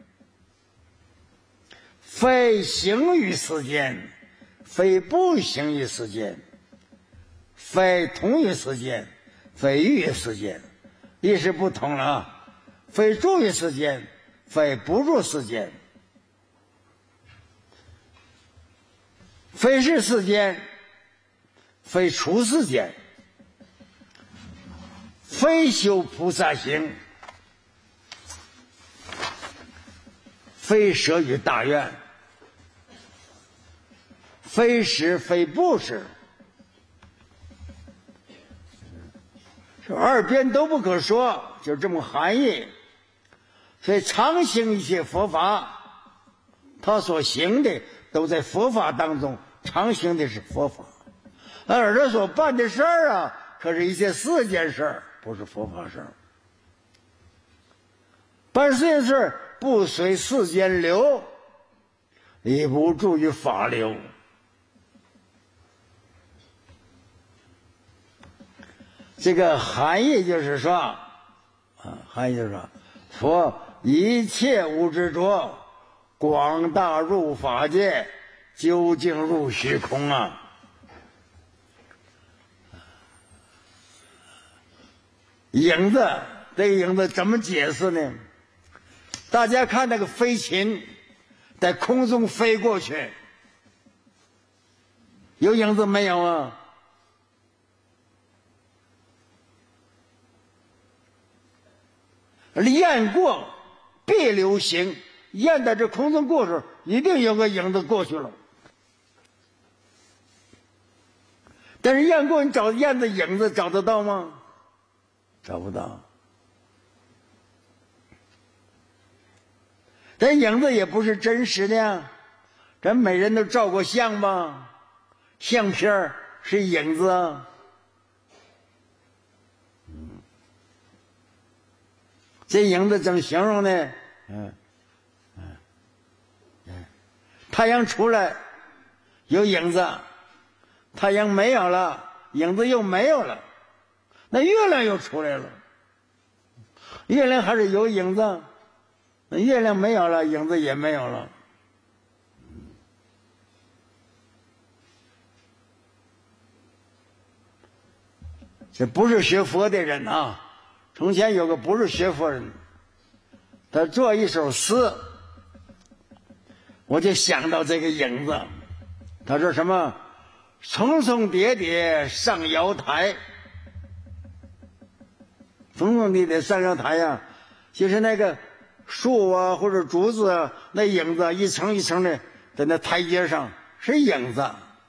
非行于世间，非不行于世间，非同于世间，非异于世间，意思不同了啊！非住于世间，非不入世间，非是世间，非出世间，非修菩萨行，非舍于大愿，非是非不是，这二边都不可说，就这么含义。所以常行一切佛法，他所行的都在佛法当中，常行的是佛法。而他所办的事儿啊，可是一些世间事儿，不是佛法事儿。办世间事儿不随世间流，也不助于法流。这个含义就是说，含义就是说，佛一切无执着，广大入法界，究竟入虚空啊！影子，这个影子怎么解释呢？大家看那个飞禽在空中飞过去，有影子没有啊？雁过必留行，雁在这空中过时，一定有个影子过去了。但是雁过，你找雁的影子找得到吗？找不到。这影子也不是真实的呀，咱每人都照过相吧，相片是影子啊。这影子怎么形容呢？太阳出来有影子，太阳没有了，影子又没有了。那月亮又出来了，月亮还是有影子，那月亮没有了，影子也没有了。这不是学佛的人啊。从前有个不是学佛人，他做一首诗，我就想到这个影子。他说什么？重重叠叠上瑶台，重重叠叠上瑶台呀，就是那个树啊或者竹子啊，那影子一层一层的在那台阶上是影子，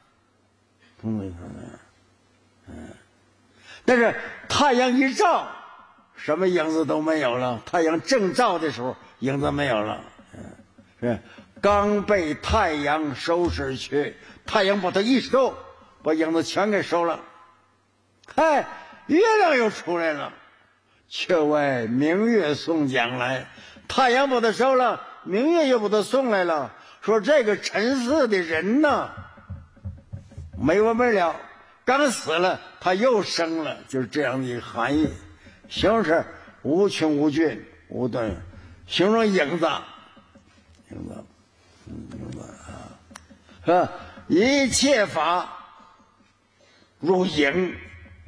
但是太阳一照，什么影子都没有了。太阳正照的时候，影子没有了。是刚被太阳收拾去，太阳把它一收，把影子全给收了。 嗨，月亮又出来了，却为明月送将来。太阳不得收了，明月又不得送来了。说这个尘世的人呐，没完没了，刚死了他又生了，就是这样的一个含义。形容词无穷无尽无端，形容影子，影子啊，是吧？一切法如影，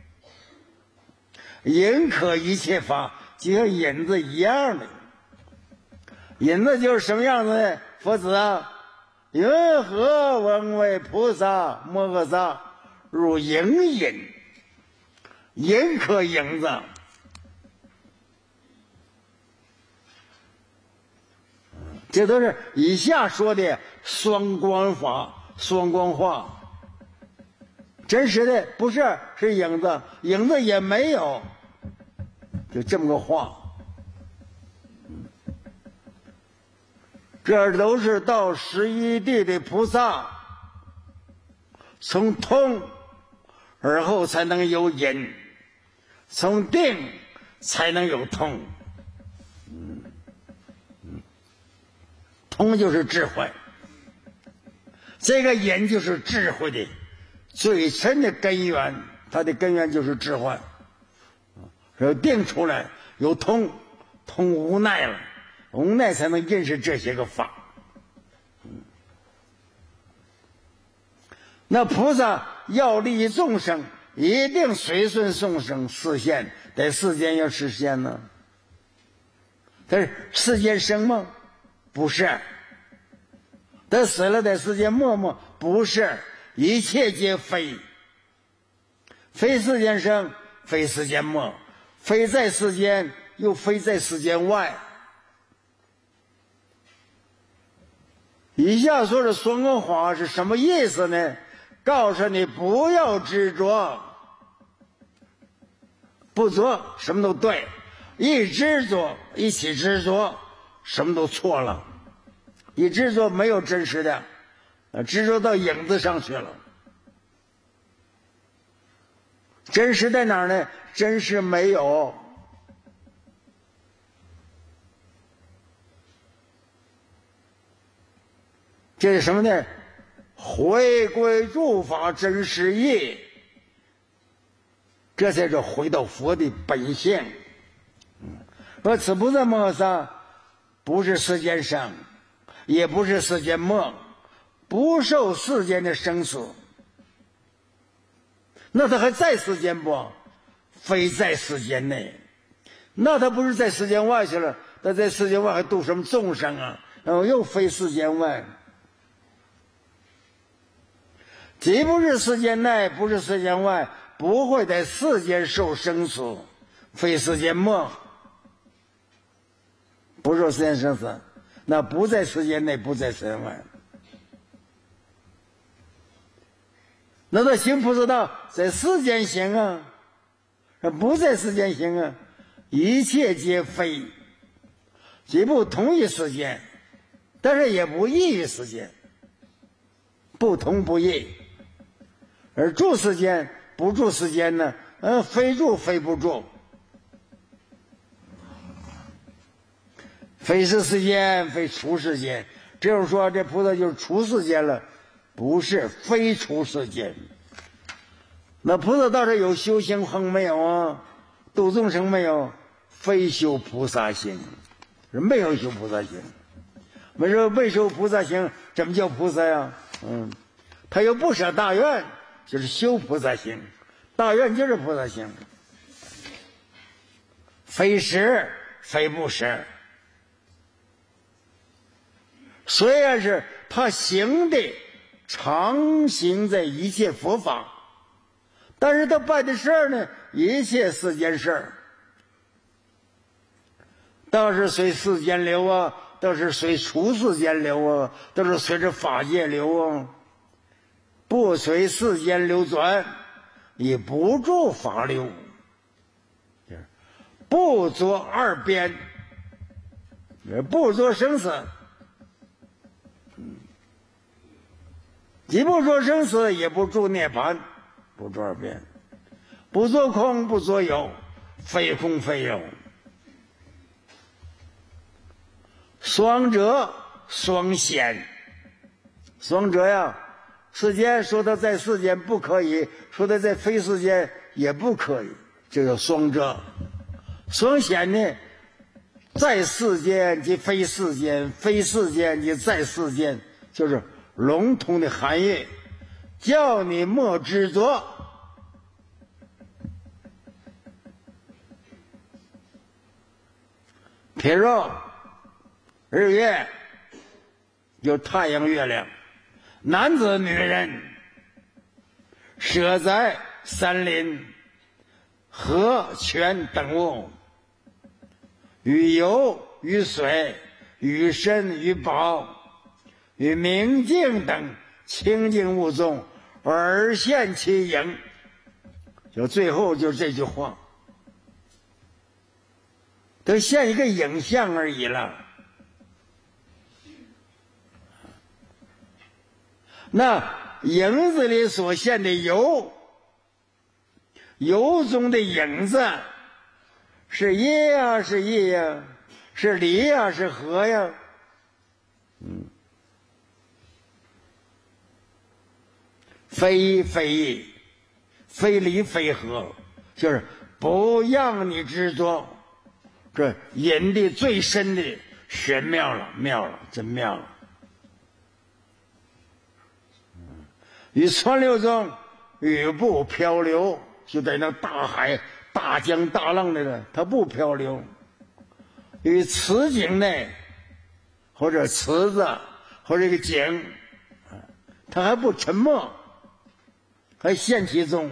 影可一切法，就像影子一样的。影子就是什么样子呢？佛子啊，云何闻为菩萨摩诃萨如影影，影可影子。这都是以下说的双关法、双关话。真实的不是，是影子，影子也没有，就这么个话。这都是到11地的菩萨，从通而后才能有隐，从定才能有通。通就是智慧，这个隐就是智慧的最深的根源，它的根源就是智慧。有定出来，有通，通无奈了，无奈才能认识这些个法。那菩萨要利众生，一定随顺众生示现，在世间要实现呢。但是世间生吗？不是。他死了在世间默默，不是，一切皆非，非世间生，非世间没，非在世间，又非在世间外。以下说的双关话是什么意思呢？告诉你不要执着，不着什么都对，一执着，一起执着，什么都错了。一执着没有真实的，执着到影子上去了。真实在哪儿呢？真实没有。这是什么呢？回归诸法真实义，这才是回到佛的本性。而此菩萨摩诃萨不是世间生，也不是世间没，不受世间的生死。那他还在世间不？非在世间内。那他不是在世间外去了？他在世间外还度什么众生啊？然后又非世间外。既不是世间内，不是世间外，不会在世间受生死，非世间没，不受世间生死。那不在世间内，不在世间外。那他行菩萨道在世间行啊，不在世间行啊，一切皆非，既不同于世间，但是也不异于世间，不同不异。而住世间不住世间呢？非住非不住，非是世间，非出世间。这就是说，这菩萨就是出世间了，不是非出世间。那菩萨道是有修行行没有啊？度众生没有？非修菩萨行，是没有修菩萨行。未修菩萨行，怎么叫菩萨呀？他有不舍大愿，就是修菩萨行，大愿就是菩萨行。非实非不实，虽然是他行的常行在一切佛法，但是他办的事儿呢，一切世间事儿，倒是随世间流啊，倒是随出世间流啊，倒是随着法界流啊，不随世间流转，也不住法流，不作二边，也不作生死，既不作生死，也不住涅槃，不住二边。 不作空不作有，非空非有。双折双显，双折呀，世间说它在世间不可以，说它在非世间也不可以，这叫双折。双显呢，在世间即非世间，非世间即在世间，就是笼统的含义，叫你莫执着。譬如日月有太阳月亮，男子女人，舍在山林河泉等物，与油与水与参与宝与明镜等清净物中，而现其影。就最后就这句话，都现一个影像而已了。那影子里所现的油，油中的影子是业呀，是业呀，是离呀，是合呀。非一非一，非离非合，就是不让你执着。这引的最深的玄妙了，妙了，真妙了。于川流中，雨不漂流，就在那大海、大江、大浪里了，它不漂流。于此景内，或者池子，或者一个景，它还不沉没，还现其中，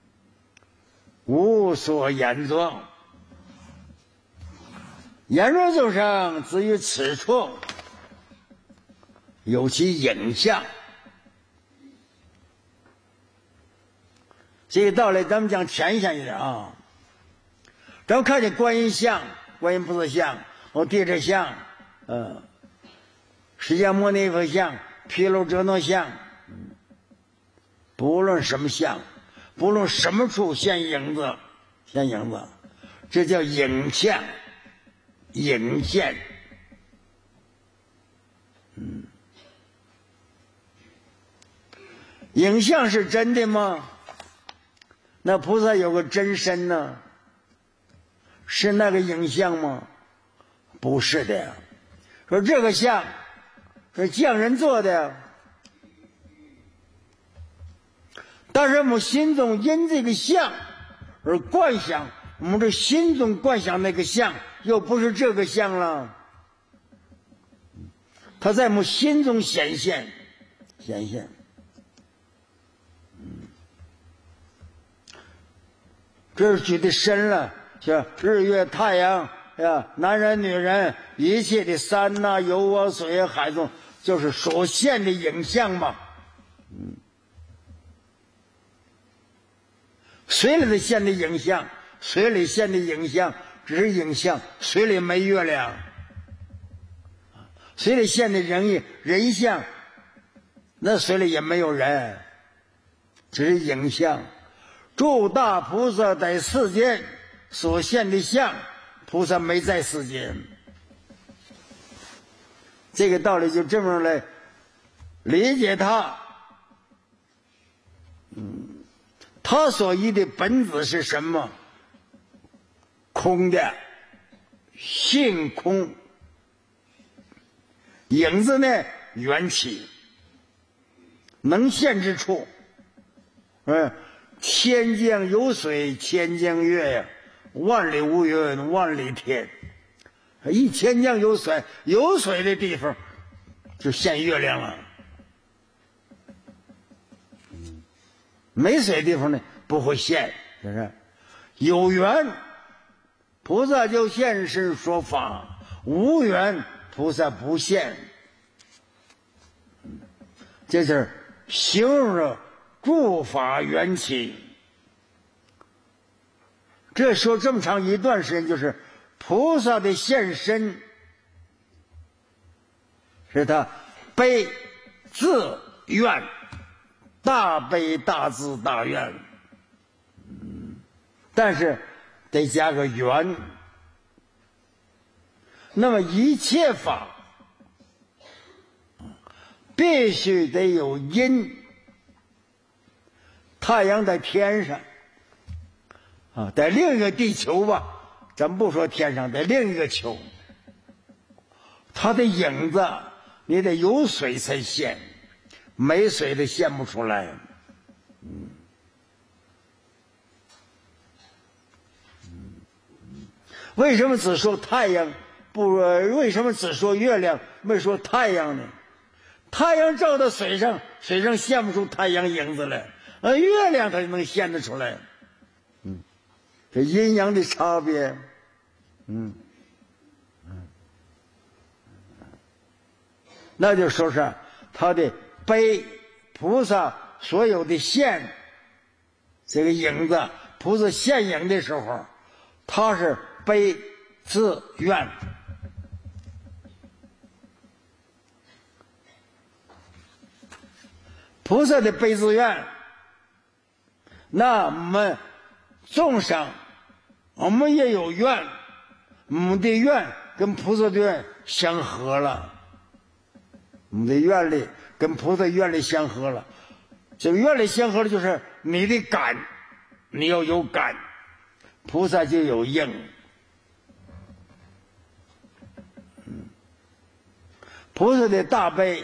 无所言作。言若众生，只于此处有其影像。这个道理咱们讲浅显一点啊。咱们看见观音像、观音菩萨像、地质像、释迦牟尼佛像、毗卢遮那像，不论什么像，不论什么处现影子，现影子，这叫影像、影现。影像是真的吗？那菩萨有个真身呢，是那个影像吗？不是的。说这个像是匠人做的，但是我们心中因这个像而观想，我们这心中观想那个像又不是这个像了，它在我们心中显现。这是举的深了，是日月太阳呀，男人女人，一切的山呐、油啊、水啊、海中，就是所现的影像嘛。水里头现的影像，水里现的影像只是影像，水里没月亮。水里现的人像，那水里也没有人，只是影像。诸大菩萨在世间所现的像，菩萨没在世间。这个道理就这么来理解它。他所依的本质是什么？空的，性空。影子呢，缘起，能现之处，千江有水千江月呀，万里无云万里天。一千江有水，有水的地方就现月亮了。没水的地方呢，不会现，是不是？有缘，菩萨就现身说法；无缘，菩萨不现。这是形容着诸法缘起。这说这么长一段时间，就是菩萨的现身是他悲自愿，大悲大智大愿。 但是得加个缘。那么一切法必须得有因。太阳在天上啊，在另一个地球吧，咱不说天上，在另一个球，它的影子你得有水才现，没水的现不出来。为什么只说太阳不？为什么只说月亮没说太阳呢？太阳照到水上，水上现不出太阳影子来，月亮它就能现得出来。这阴阳的差别。那就说是他的背菩萨所有的现这个影子，菩萨现影的时候，他是悲自愿。菩萨的悲自愿，那我们众生我们也有愿，我们的愿跟菩萨的愿相合了，我们的愿力跟菩萨愿力相合了。这个愿力相合了，就是你的感，你要有感，菩萨就有应。菩萨的大悲，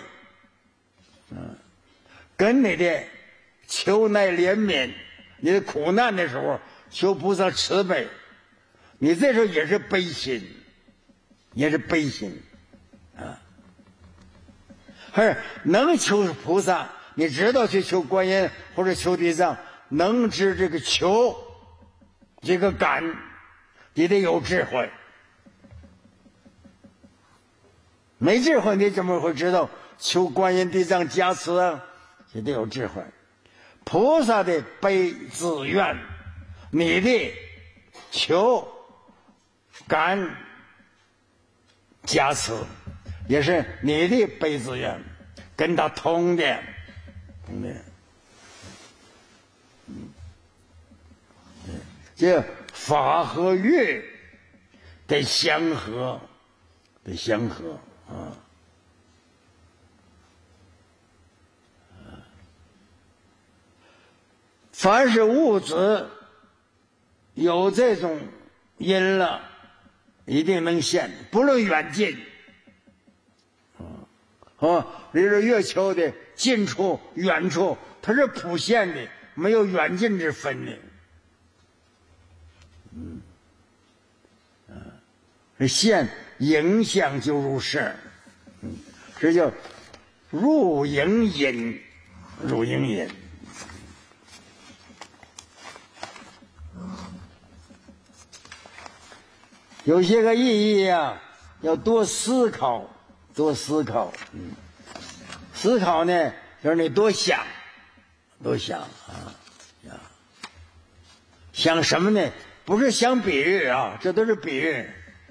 跟你的求耐怜悯，你的苦难的时候求菩萨慈悲，你这时候也是悲心，也是悲心啊。还是能求菩萨，你知道去求观音或者求地藏，能知这个求这个感，你得有智慧。没智慧你怎么会知道求观音地藏加持啊？也得有智慧。菩萨的悲自愿，你的求感加持，也是你的悲自愿，跟他通的，这法和乐得相合，得相合啊。凡是物质有这种因了，一定能现，不论远近。比如月球的近处远处，它是普现的，没有远近之分的。现影响就入世，这叫入影隐，入影隐。有些个意义啊，要多思考，多思考。思考呢，就是你多想，多想啊，想什么呢？不是想比喻啊，这都是比喻。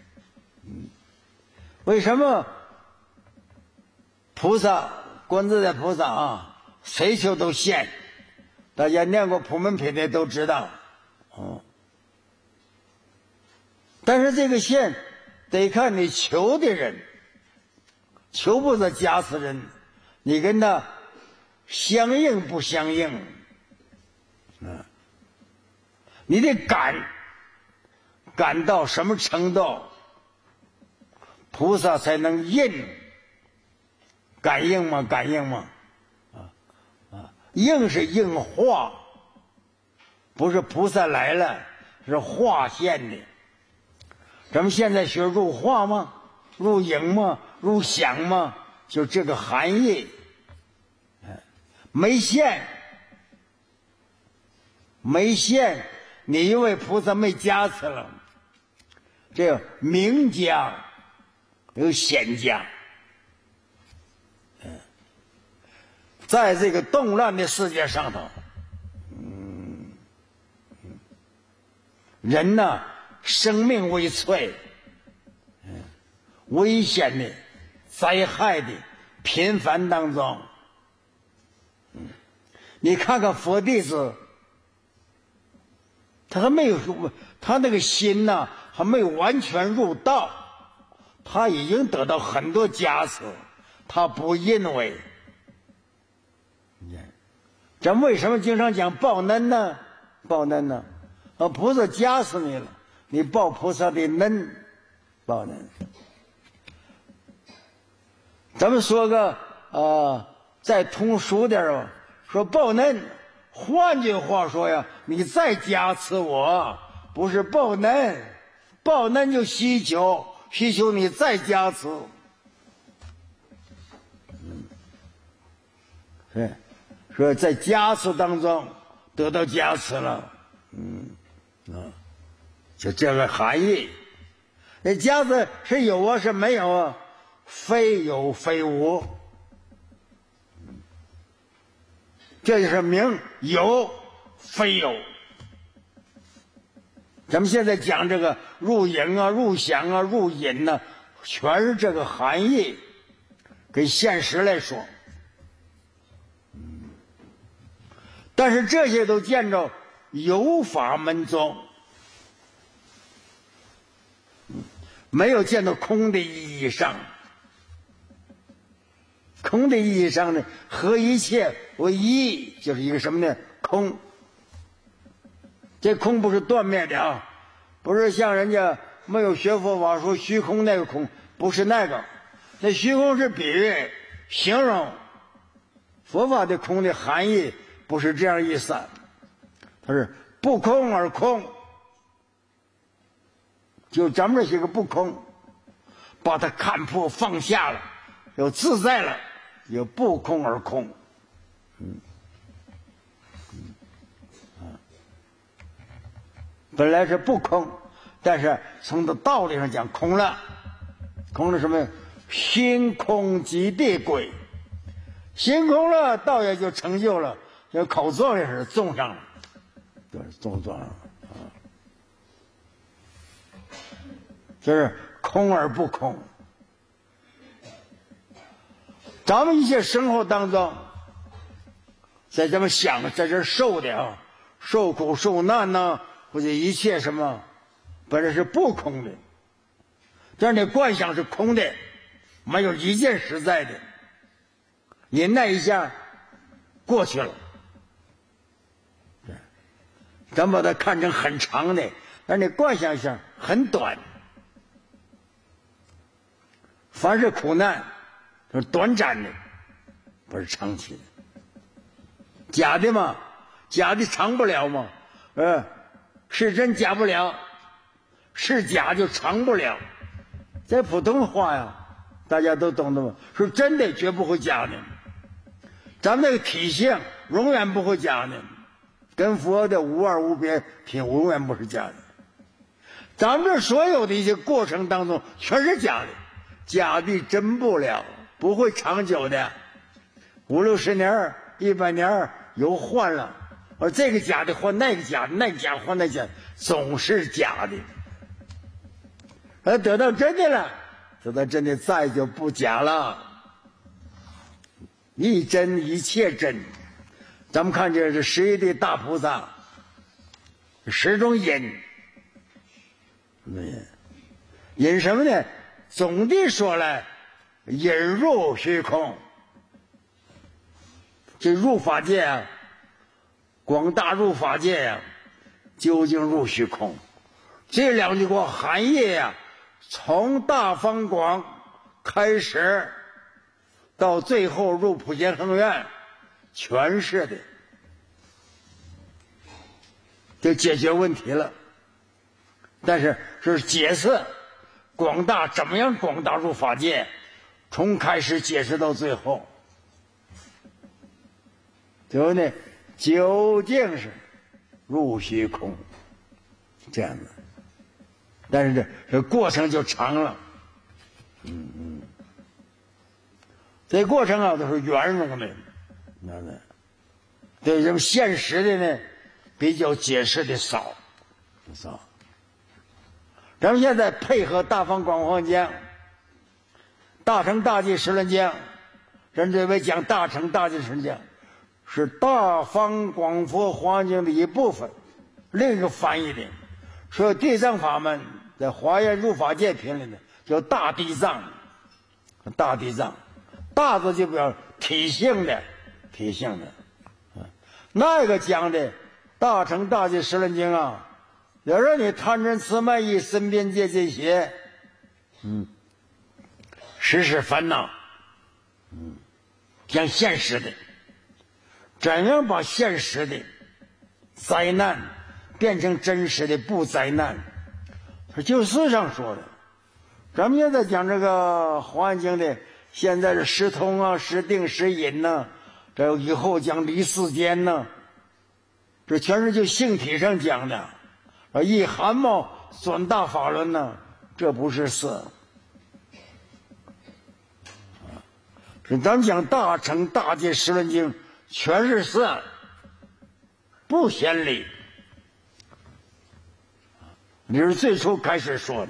为什么菩萨观自在菩萨啊，谁求都现？大家念过普门品的都知道。但是这个现得看你求的人，求菩萨加持人，你跟他相应不相应？你得感到什么程度，菩萨才能应？感应吗？感应吗？应是应化，不是菩萨来了，是化现的。咱们现在学入化吗？入影吗？入想吗？就这个含义。没现，你因为菩萨没加持了，这个明加有显加。在这个动乱的世界上头，人呢，生命为脆，危险的、灾害的频繁当中，你看看佛弟子， 他还没有入，他那个心呢还没有完全入道，他已经得到很多加持，他不因为。咱为什么经常讲报恩呢？报恩呢？菩萨加持你了，你报菩萨的恩，报恩。咱们说个再通俗点吧，说报恩，换句话说呀，你再加持我，不是报恩，报恩就需求你再加持。对，说在加持当中得到加持了，就这个含义。那加持是有啊，是没有啊？非有非无，这就是名有非有。咱们现在讲这个入影啊、入想啊、入隐啊，全是这个含义。跟现实来说，但是这些都见着有法门中，没有见到空的意义上。空的意义上呢，合一切为一，就是一个什么呢？空。这空不是断灭的啊，不是像人家没有学佛法说虚空那个空，不是那个。那虚空是比喻形容，佛法的空的含义不是这样意思，它是不空而空。就咱们这些个不空，把它看破放下了，有自在了，有不空而空。本来是不空，但是从这道理上讲空了。空了什么？心空即地归。心空了，道也就成就了，这口状也是种上了，对，种上了啊，就是空而不空。咱们一些生活当中，在咱们想在这受的啊，受苦受难呢，或者一切什么，本来是不空的，但是你观想是空的，没有一件实在的，你那一下过去了，咱把它看成很长的，但你观想一下很短。凡是苦难都是短暂的，不是长期的。假的嘛，假的长不了嘛，是真假不了，是假就长不了。在普通话呀，大家都懂得吗？是真的绝不会假的。咱们那个体性永远不会假的，跟佛的无二无别品永远不是假的。咱们这所有的一些过程当中全是假的，假的真不了，不会长久的，50、60年、100年又换了，而这个假的换那个假的，那个假换那个假的，总是假的。而得到真的了，得到真的再就不假了，一真一切真。咱们看这是11地大菩萨10种隐，隐什么呢？总的说来，隐入虚空。这入法界啊，广大入法界啊，究竟入虚空。这两句话含义啊，从大方广开始到最后入普贤恒愿，全是的，就解决问题了。但是是解释广大怎么样广大入法界，从开始解释到最后，最后呢，究竟是入虚空，这样的。但是这过程就长了，这过程啊都是圆融的，对这种现实的呢，比较解释的少。咱们现在配合大方广佛经、大乘大寂十轮经，人认为讲大乘大寂十轮经是大方广佛华经的一部分， 另一个翻译的说地藏法门在华严入法界品里的叫大地藏，大地藏，大字就表体性的，体性的。那个讲的大乘大戒十轮经啊，要让你贪嗔痴慢疑身边界这些，世烦恼，讲现实的，怎样把现实的灾难变成真实的不灾难？就事上说的。咱们现在讲这个华严经的，现在是十通啊、十定、十隐呐，这以后讲离世间呐，这全是就性体上讲的。以汗毛转大法轮呢，这不是事。咱们讲大乘大戒十轮经，全是事，不显理。你是最初开始说的。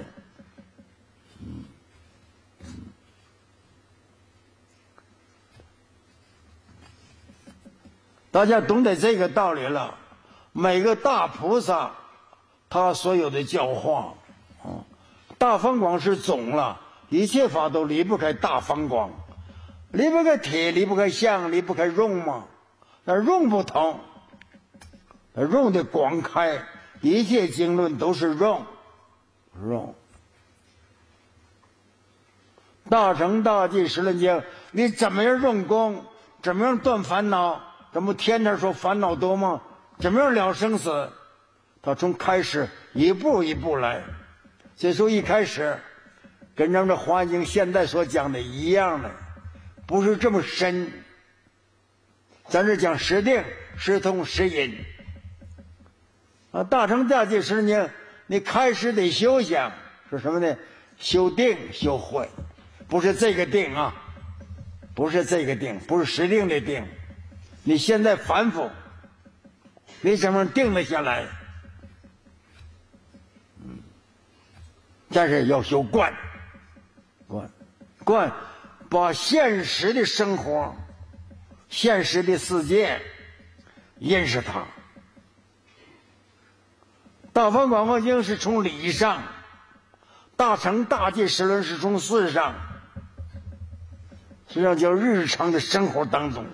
大家懂得这个道理了，每个大菩萨他所有的教化大方广是总了，一切法都离不开大方广，离不开体，离不开相，离不开用嘛。那用不同，用的广开，一切经论都是用。大乘大戒十轮经，你怎么样用功，怎么样断烦恼？咱们天天说烦恼多吗？怎么样了生死？他从开始一步一步来。所以说一开始跟咱们这华严经现在所讲的一样的，不是这么深。咱是讲十定、十通、十隐大乘大戒十轮经，你开始得修想是什么呢？修定修慧，不是这个定啊，不是这个定，不是十定的定。你现在反复，你怎么定得下来？但是要修观，把现实的生活、现实的世界认识它。大方广佛经是从理上，大乘大戒十轮是从事上，实际上叫日常的生活当中。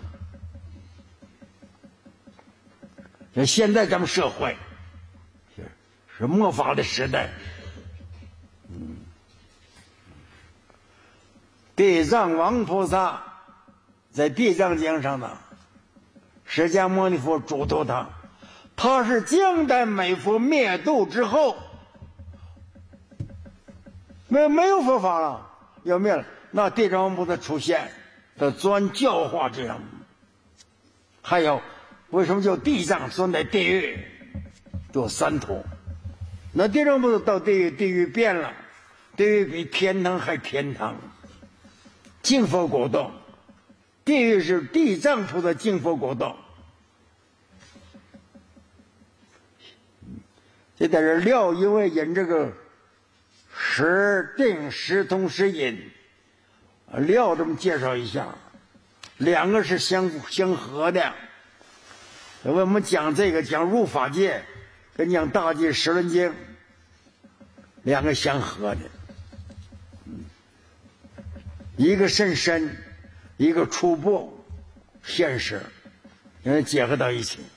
现在咱们社会是末法的时代，地藏王菩萨在地藏经上呢，释迦牟尼佛嘱托他是将在美佛灭度之后，没有佛法了，要灭了，那地藏王菩萨出现，他专教化这样。还有为什么叫地藏？钻在地狱做三途，那地藏菩萨到地狱变了，地狱比天堂还天堂，净佛国度，地狱是地藏菩萨净佛国度。这在这料，因为引这个十定、十通、十隐，料这么介绍一下，两个是相合的。因为我们讲这个讲入法界，跟讲大戒十轮经，两个相合的，一个甚深，一个初步现实，因为结合到一起。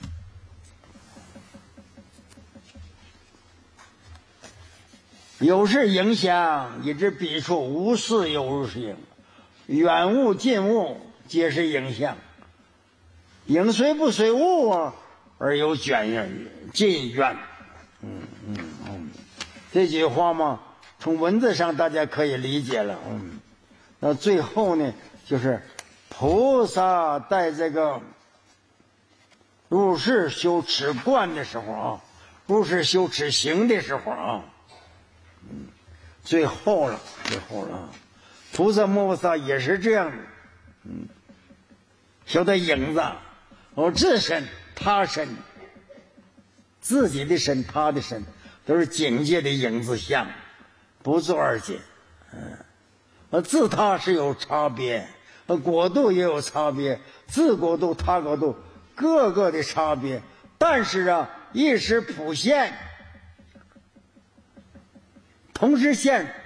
有事影响，以知彼处无事有如是影，远物近物皆是影像，影随不随物而有近远。这句话嘛，从文字上大家可以理解了。那最后呢，就是菩萨在这个入世修持观的时候入世修持行的时候最后了，菩萨摩诃萨也是这样的，修的影子，自身、他身，自己的身、他的身，都是境界的影子相，不做二界。自他是有差别，国度也有差别，自国度、他国度，各个的差别。但是一时普现，同时现。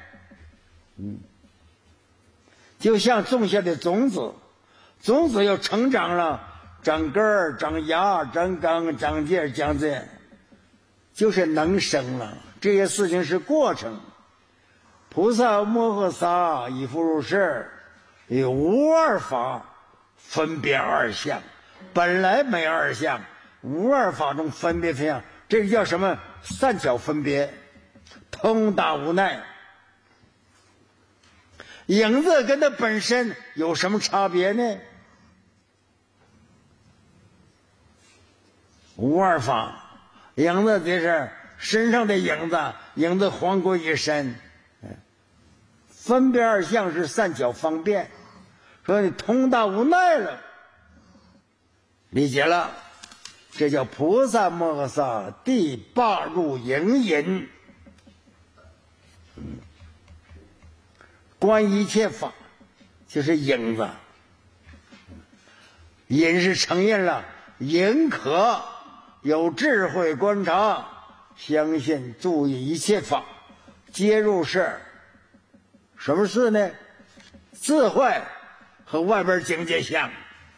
就像种下的种子，种子要成长了，长根儿、长芽、长梗、长叶、长叶，就是能生了。这些事情是过程。菩萨摩诃萨以复如是，以无二法分别二相，本来没二相，无二法中分别分相，这个叫什么？善巧分别，通达无奈。影子跟它本身有什么差别呢？无二法，影子就是身上的影子，影子环过一身。分别二相是善巧方便，说你通达无奈了，理解了，这叫菩萨摩诃萨第八入影隐，观一切法就是影子，隐是承认了，影可有智慧观察，相信注意一切法皆入世。什么事呢？智慧和外边境界相，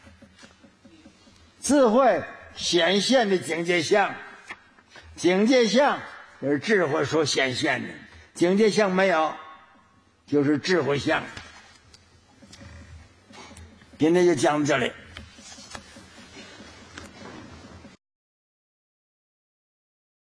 智慧显现的境界相，境界相是智慧所显现的，境界相没有，就是智慧相。今天就讲到这里。